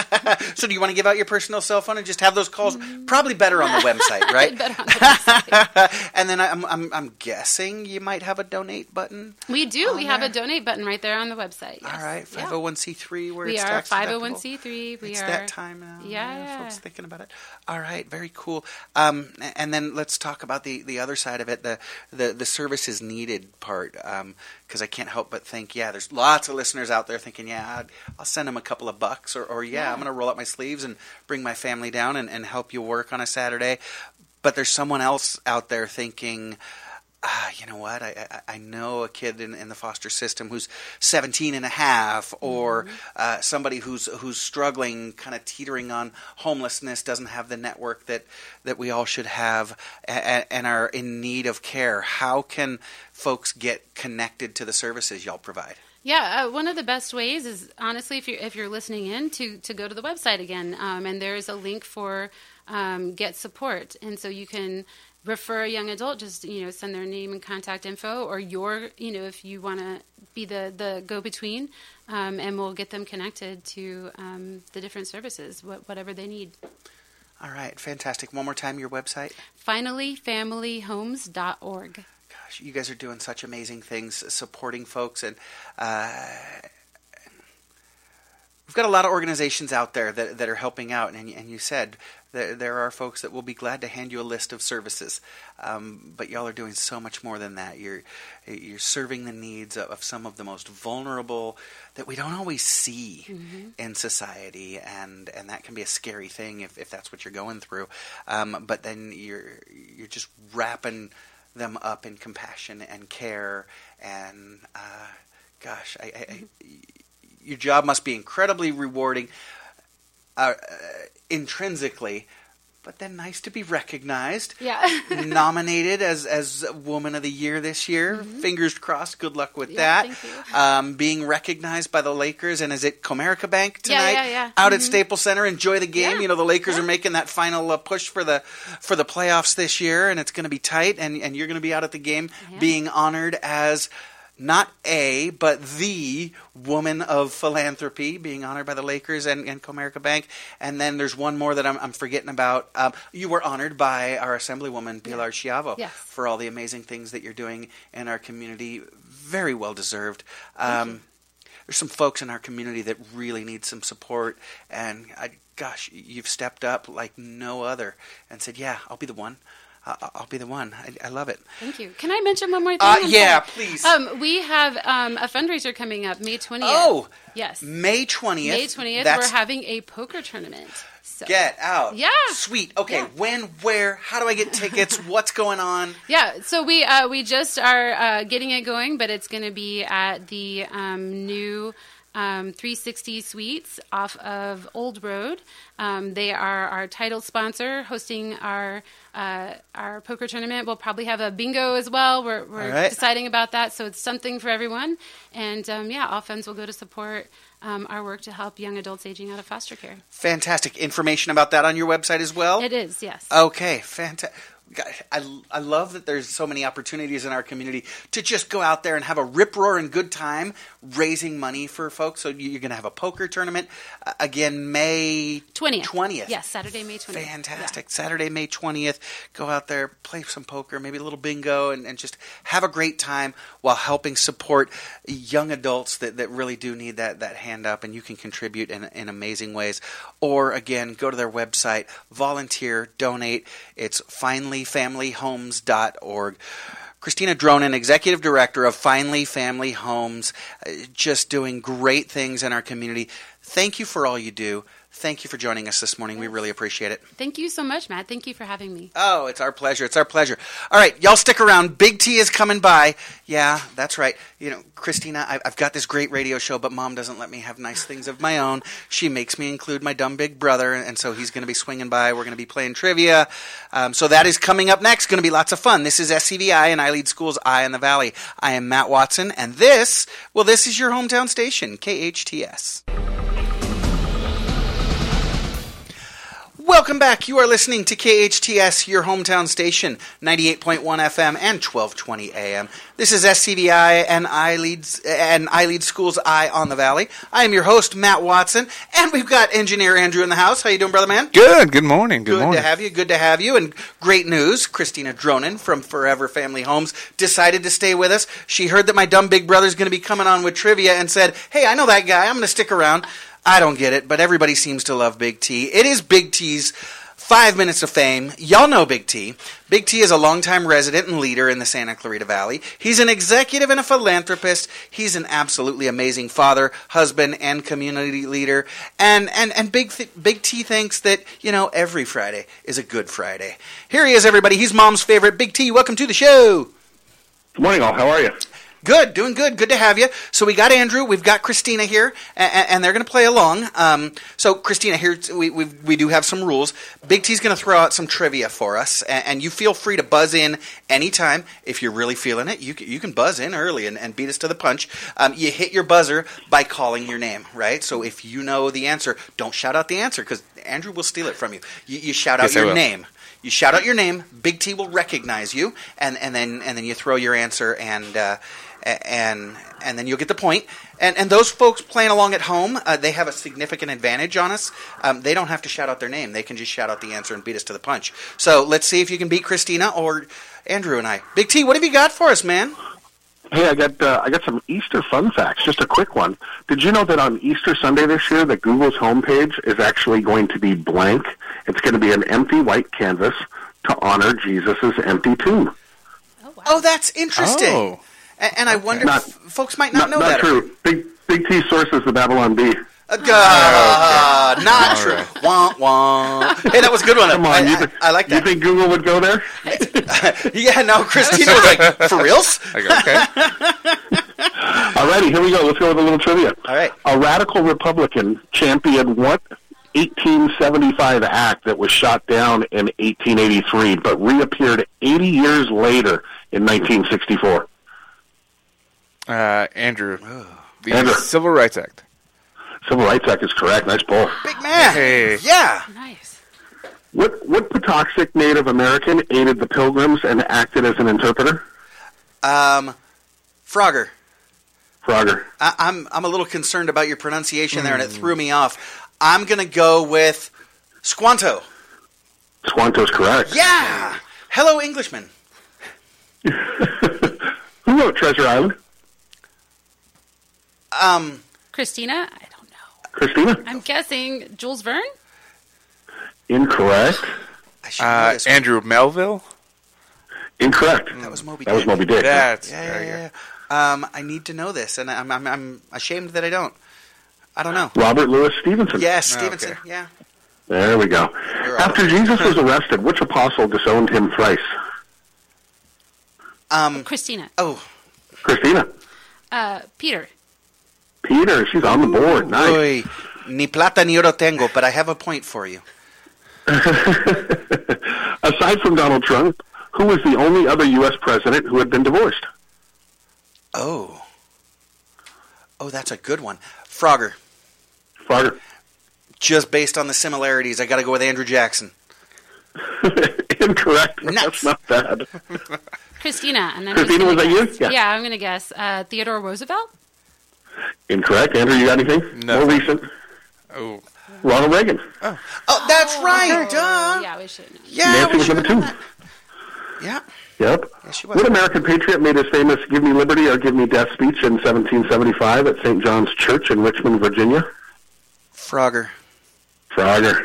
So do you want to give out your personal cell phone and just have those calls? Mm-hmm. Probably better on the website, right? Better on the website. And then I'm, I'm, I'm guessing you might have a donate button? We do. We there. have a donate button right there on the website. Yes. All right, five oh one c three where we it's are tax five oh one c three. We it's are that time now. Yeah, yeah, yeah. Folks thinking about it. All right, very cool. Um, and then let's talk about the, the other side of it, the the, the services needed part. Um, because I can't help but think, yeah, there's lots of listeners out there thinking, yeah, I'd, I'll send them a couple of bucks, or, or yeah, yeah. I'm going to roll up my sleeves and bring my family down and, and help you work on a Saturday. But there's someone else out there thinking, ah, you know what, I, I, I know a kid in, in the foster system who's seventeen and a half, or mm-hmm. uh, somebody who's who's struggling, kind of teetering on homelessness, doesn't have the network that, that we all should have, and, and are in need of care. How can folks get connected to the services y'all provide? Yeah, uh, one of the best ways is, honestly, if you're, if you're listening in, to, to go to the website again. Um, and there's a link for um, Get Support. And so you can refer a young adult, just, you know, send their name and contact info, or your, you know, if you want to be the, the go-between, um, and we'll get them connected to um, the different services, wh- whatever they need. All right, fantastic. One more time, your website? finally family homes dot org. Gosh, you guys are doing such amazing things, supporting folks, and uh, we've got a lot of organizations out there that that are helping out, and and you said there there are folks that will be glad to hand you a list of services, um, but y'all are doing so much more than that. You're you're serving the needs of, of some of the most vulnerable that we don't always see mm-hmm. in society, and, and that can be a scary thing if, if that's what you're going through. Um, but then you're you're just wrapping them up in compassion and care, and uh, gosh, I, I, I, your job must be incredibly rewarding uh, uh, intrinsically. But then nice to be recognized. Yeah. Nominated as as Woman of the Year this year. Mm-hmm. Fingers crossed. Good luck with yeah, that. Thank you. Um, being recognized by the Lakers. And is it Comerica Bank tonight? Yeah, yeah, yeah. Out mm-hmm. at Staples Center. Enjoy the game. Yeah. You know, the Lakers yeah. are making that final uh, push for the for the playoffs this year. And it's going to be tight. And, and you're going to be out at the game being honored as not a, but the Woman of Philanthropy, being honored by the Lakers and, and Comerica Bank. And then there's one more that I'm, I'm forgetting about. Um, you were honored by our Assemblywoman, Pilar yeah. Schiavo, yes. for all the amazing things that you're doing in our community. Very well deserved. Um, there's some folks in our community that really need some support. And, I, gosh, you've stepped up like no other and said, yeah, I'll be the one. I'll be the one. I, I love it. Thank you. Can I mention one more thing? Uh, yeah, please. Um, we have um, a fundraiser coming up May twentieth. Oh, yes. May twentieth. May twentieth. That's... We're having a poker tournament. So. Get out. Yeah. Sweet. Okay. Yeah. When, where, how do I get tickets? What's going on? Yeah. So we uh, we just are uh, getting it going, but it's going to be at the um, new um, three sixty Suites off of Old Road. Um, they are our title sponsor, hosting our uh, our poker tournament. We'll probably have a bingo as well. We're, we're right. deciding about that, so it's something for everyone. And um, yeah, all funds will go to support um, our work to help young adults aging out of foster care. Fantastic. Information about that on your website as well? It is, yes. Okay, fantastic. I, I love that there's so many opportunities in our community to just go out there and have a rip-roaring good time raising money for folks. So you're going to have a poker tournament. Uh, again, May twentieth. twentieth. Yes, Saturday, May twentieth. Fantastic. Yeah. Saturday, May twentieth. Go out there, play some poker, maybe a little bingo, and, and just have a great time while helping support young adults that, that really do need that, that hand up, and you can contribute in, in amazing ways. Or, again, go to their website, volunteer, donate. It's finally family homes dot org. Christina Dronin, Executive Director of Finally Family Homes, just doing great things in our community. Thank you for all you do. Thank you for joining us this morning. We really appreciate it. Thank you so much, Matt. Thank you for having me. Oh, it's our pleasure. It's our pleasure. All right, y'all stick around. Big T is coming by. Yeah, that's right. You know, Christina, I've got this great radio show, but Mom doesn't let me have nice things of my own. She makes me include my dumb big brother, and so he's going to be swinging by. We're going to be playing trivia. Um, so that is coming up next. Going to be lots of fun. This is S C V I, and I lead schools Eye in the Valley. I am Matt Watson, and this, well, this is your hometown station, K H T S. Welcome back. You are listening to K H T S, your hometown station, ninety-eight point one F M and twelve twenty A M. This is S C V I and I lead and I lead schools Eye on the Valley. I am your host, Matt Watson, and we've got engineer Andrew in the house. How you doing, brother man? Good. Good morning. Good, Good morning. to have you. Good to have you. And great news. Christina Dronin from Forever Family Homes decided to stay with us. She heard that my dumb big brother's going to be coming on with trivia and said, "Hey, I know that guy. I'm going to stick around." I don't get it, but everybody seems to love Big T. It is Big T's Five Minutes of Fame. Y'all know Big T. Big T is a longtime resident and leader in the Santa Clarita Valley. He's an executive and a philanthropist. He's an absolutely amazing father, husband, and community leader. And and and Big Th- Big T thinks that, you know, every Friday is a good Friday. Here he is, everybody. He's Mom's favorite. Big T, welcome to the show. Good morning, all. How are you? Good, doing good. Good to have you. So we got Andrew, we've got Christina here, and, and they're going to play along. Um, so Christina, here we we we do have some rules. Big T's going to throw out some trivia for us, and, and you feel free to buzz in anytime if you're really feeling it. You can, you can buzz in early and, and beat us to the punch. Um, you hit your buzzer by calling your name, right? So if you know the answer, don't shout out the answer because Andrew will steal it from you. You, you shout out yes, your name. You shout out your name. Big T will recognize you, and, and then and then you throw your answer, and uh, and and then you'll get the point. And and those folks playing along at home, uh, they have a significant advantage on us. Um, they don't have to shout out their name; they can just shout out the answer and beat us to the punch. So let's see if you can beat Christina or Andrew and I. Big T, what have you got for us, man? Hey, I got uh, I got some Easter fun facts. Just a quick one. Did you know that on Easter Sunday this year, that Google's homepage is actually going to be blank? It's going to be an empty white canvas to honor Jesus' empty tomb. Oh, wow. Oh, that's interesting. Oh. And, and I wonder Not- if folks might not, Not, know not that. true. Big Big T source is the Babylon Bee. Uh, God, not All true. right. Wah, wah. Hey, that was a good one. Come on, I, you, I, th- I like You that. think Google would go there? Yeah, no, Christina was like, for reals? I go, okay. Alrighty, here we go. Let's go with a little trivia. All right. A radical Republican championed what eighteen seventy-five act that was shot down in eighteen eighty-three, but reappeared eighty years later in nineteen sixty-four? Uh, Andrew. The Andrew. Civil Rights Act. Civil Rights Act is correct. Nice pull. Big man. Hey. Yeah. Nice. What what Patuxent Native American aided the Pilgrims and acted as an interpreter? Um, Frogger. Frogger. I, I'm I'm a little concerned about your pronunciation there, and it threw me off. I'm gonna go with Squanto. Squanto's correct. Yeah. Hello, Englishman. Who wrote Treasure Island? Um, Christina? I don't know. Christina? I'm guessing Jules Verne? Incorrect. I should know Uh, this one. Andrew Melville. Incorrect. That was Moby That was Dick. Moby Dick. That's Yeah, there yeah, you yeah. go. Um, I need to know this, and I'm I'm, I'm ashamed that I don't. I don't know. Robert Louis Stevenson. Yes, Oh, Stevenson. okay. Yeah. There we go. You're After out. Jesus was arrested, which apostle disowned him thrice? Um. Christina. Oh. Christina. Uh, Peter. Peter. She's on the board. Nice. Uy, ni plata ni oro tengo, but I have a point for you. Aside from Donald Trump, who was the only other U S president who had been divorced? Oh. Oh, that's a good one. Frogger. Frogger. Just based on the similarities, I got to go with Andrew Jackson. Incorrect. but Nuts. That's not bad. Christina. And I'm Christina, just was gonna that you? guess- Yeah. Yeah, I'm going to guess. Uh, Theodore Roosevelt? Incorrect. Andrew, you got anything? No. More recent. Oh. Ronald Reagan. Oh, that's right. Duh. Oh, yeah, we should know. Yeah, Nancy we was should number have two. known that. Yeah. Yep. Yeah, she was. What American patriot made his famous "Give Me Liberty or Give Me Death" speech in seventeen seventy-five at Saint John's Church in Richmond, Virginia? Frogger. Frogger.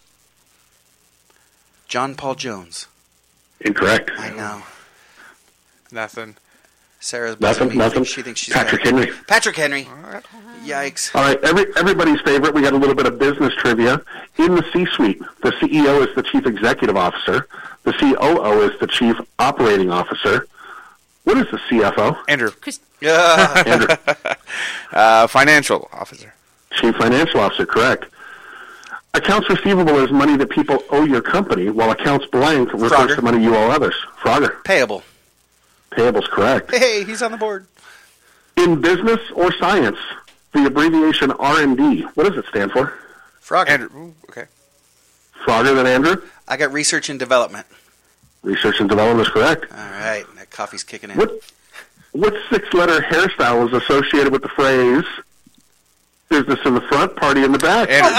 John Paul Jones. Incorrect. I know. Nothing. Sarah's Nothing, buzzing me. nothing. She thinks she's Patrick got it. Henry. Patrick Henry. Yikes. All right, every, everybody's favorite. We got a little bit of business trivia. In the C-suite, the C E O is the chief executive officer. The C O O is the chief operating officer. What is the C F O? Andrew. Chris- Yeah. Andrew. Uh, financial officer. Chief financial officer, correct. Accounts receivable is money that people owe your company, while accounts blank refers Frogger. to money you owe others. Frogger. Payable. Payables, correct. Hey, he's on the board. In business or science, the abbreviation R and D, what does it stand for? Frogger. Andrew. Ooh, okay. Frogger than Andrew? I got research and development. Research and development is correct. All right. That coffee's kicking in. What what six-letter hairstyle was associated with the phrase "business in the front, party in the back"? Andrew.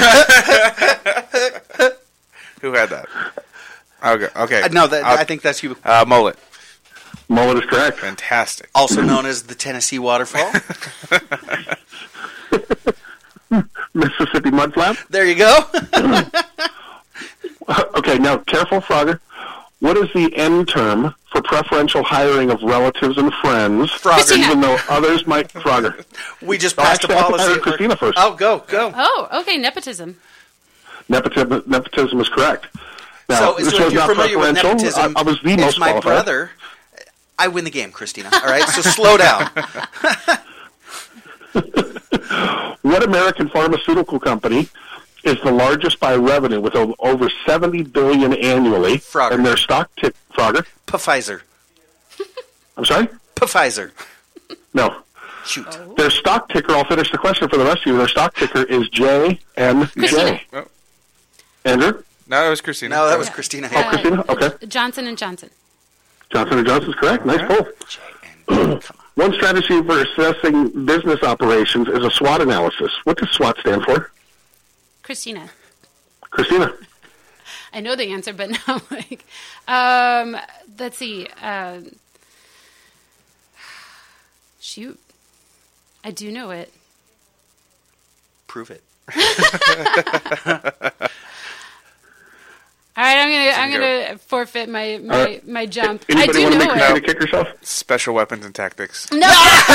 Who had that? Okay. Okay. Uh, no, that, Uh, I think that's you. uh, mullet. Mullet is correct. Fantastic. Also known as the Tennessee Waterfall. Mississippi mudflap. There you go. Okay, now careful, Frogger. What is the end term for preferential hiring of relatives and friends, Frogger. Christina. even though others might Frogger? We just Oh, passed a actually, I have to policy. hire Christina first. Oh, go, go. Oh, okay, nepotism. Nepotism, nepotism is correct. Now, so, this so was if you're not familiar with preferential. nepotism, I, I was the it's most my qualified. brother. I win the game, Christina. All right, so slow down. What American pharmaceutical company is the largest by revenue with o- over seventy billion dollars annually? Frogger. And their stock tick, Frogger? Pfizer. I'm sorry? Pfizer. No. Shoot. Their stock ticker, I'll finish the question for the rest of you. Their stock ticker is J N Christina. J. Oh. Andrew? No, it was Christina. No, that was Yeah. Christina. Oh, Christina? Okay. Johnson and Johnson. Johnson and Johnson's correct. Nice pull. J N. Come on. One strategy for assessing business operations is a SWOT analysis. What does SWOT stand for? Christina. Christina? I know the answer, but now, like, um, let's see. Uh, Shoot. I do know it. Prove it. All right, I'm gonna Let's I'm go. gonna forfeit my my, right. my jump. I Anybody do want to know make Christina it. kick herself? Special weapons and tactics. No.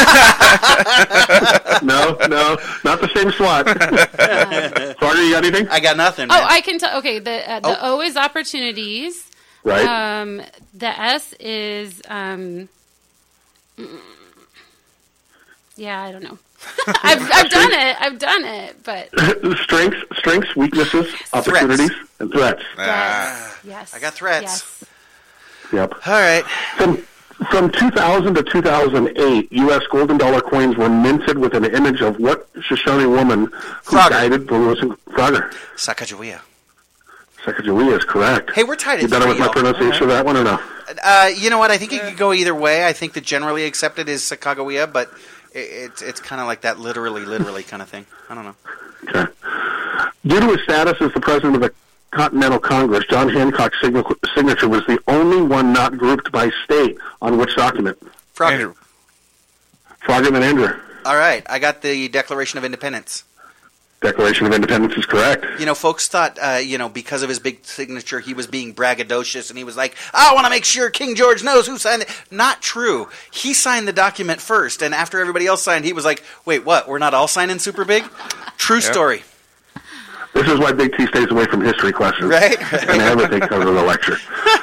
No, no, not the same SWAT. Frogger, you got anything? I got nothing, Oh, man. I can tell. Okay, the uh, the Oh. O is opportunities. Right. Um, the S is um. mm, Yeah, I don't know. I've I've done it. I've done it, but strengths, strengths, weaknesses, opportunities, and threats. yes, yes. I got threats. Yes. Yep. All right. From from two thousand to two thousand eight, U S golden dollar coins were minted with an image of what Shoshone woman who Frogger. guided the Lewis and Frogger? Sacagawea. Sacagawea is correct. Hey, we're tied You at better three, with my y'all. pronunciation of that one or no? Uh, you know what? I think it could go either way. I think the generally accepted is Sacagawea, but it, it's it's kind of like that literally, literally kind of thing. I don't know. Okay. Due to his status as the president of the Continental Congress, John Hancock's signa- signature was the only one not grouped by state on which document? Frogger. Andrew. Frogger and Andrew. All right. I got the Declaration of Independence. Declaration of Independence is correct. You know, folks thought, uh, you know, because of his big signature, he was being braggadocious, and he was like, I want to make sure King George knows who signed it. Not true. He signed the document first, and after everybody else signed, he was like, wait, what? We're not all signing super big? True story. This is why Big T stays away from history questions. Right? And everything comes with a lecture.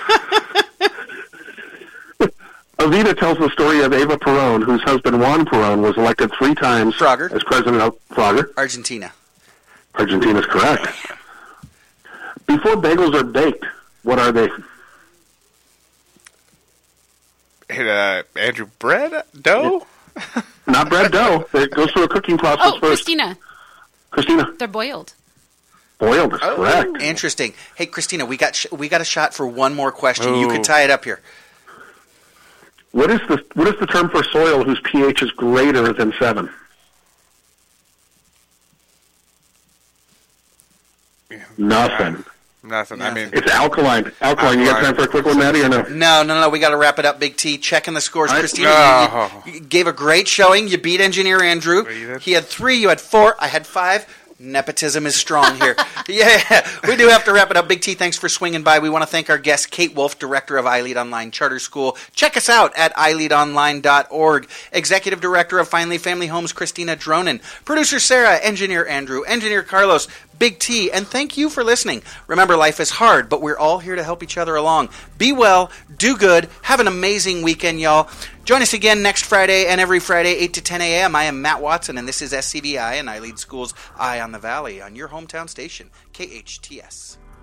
Avita tells the story of Eva Perón, whose husband Juan Perón was elected three times Frogger. as president of Frogger. Argentina. Argentina is correct. Before bagels are baked, what are they? Uh, Andrew, bread? Dough? Not bread dough. It goes through a cooking process Oh, first. Christina, Christina, they're boiled. boiled is correct. Interesting. Hey, Christina, we got sh- we got a shot for one more question. You Ooh. could tie it up here. What is the what is the term for soil whose pH is greater than seven? Nothing. Nothing. I mean, It's alkaline. Alkaline. You got Alkaline. time for a quick one, Maddie, or no? No, no, no. We got to wrap it up, Big T. Checking the scores. I- Christina, No. you, you gave a great showing. You beat Engineer Andrew. you did? He had three. You had four. I had five. Nepotism is strong here. Yeah, we do have to wrap it up. Big T, thanks for swinging by. We want to thank our guest, Kate Wolf, director of iLead Online Charter School. Check us out at i lead online dot org. Executive director of Finally Family Homes, Christina Dronin. Producer Sarah, engineer Andrew, engineer Carlos, Big T, and thank you for listening. Remember, life is hard, but we're all here to help each other along. Be well, do good, have an amazing weekend, y'all. Join us again next Friday and every Friday, eight to ten a.m. I am Matt Watson, and this is S C V I, and I lead schools Eye on the Valley on your hometown station, K H T S.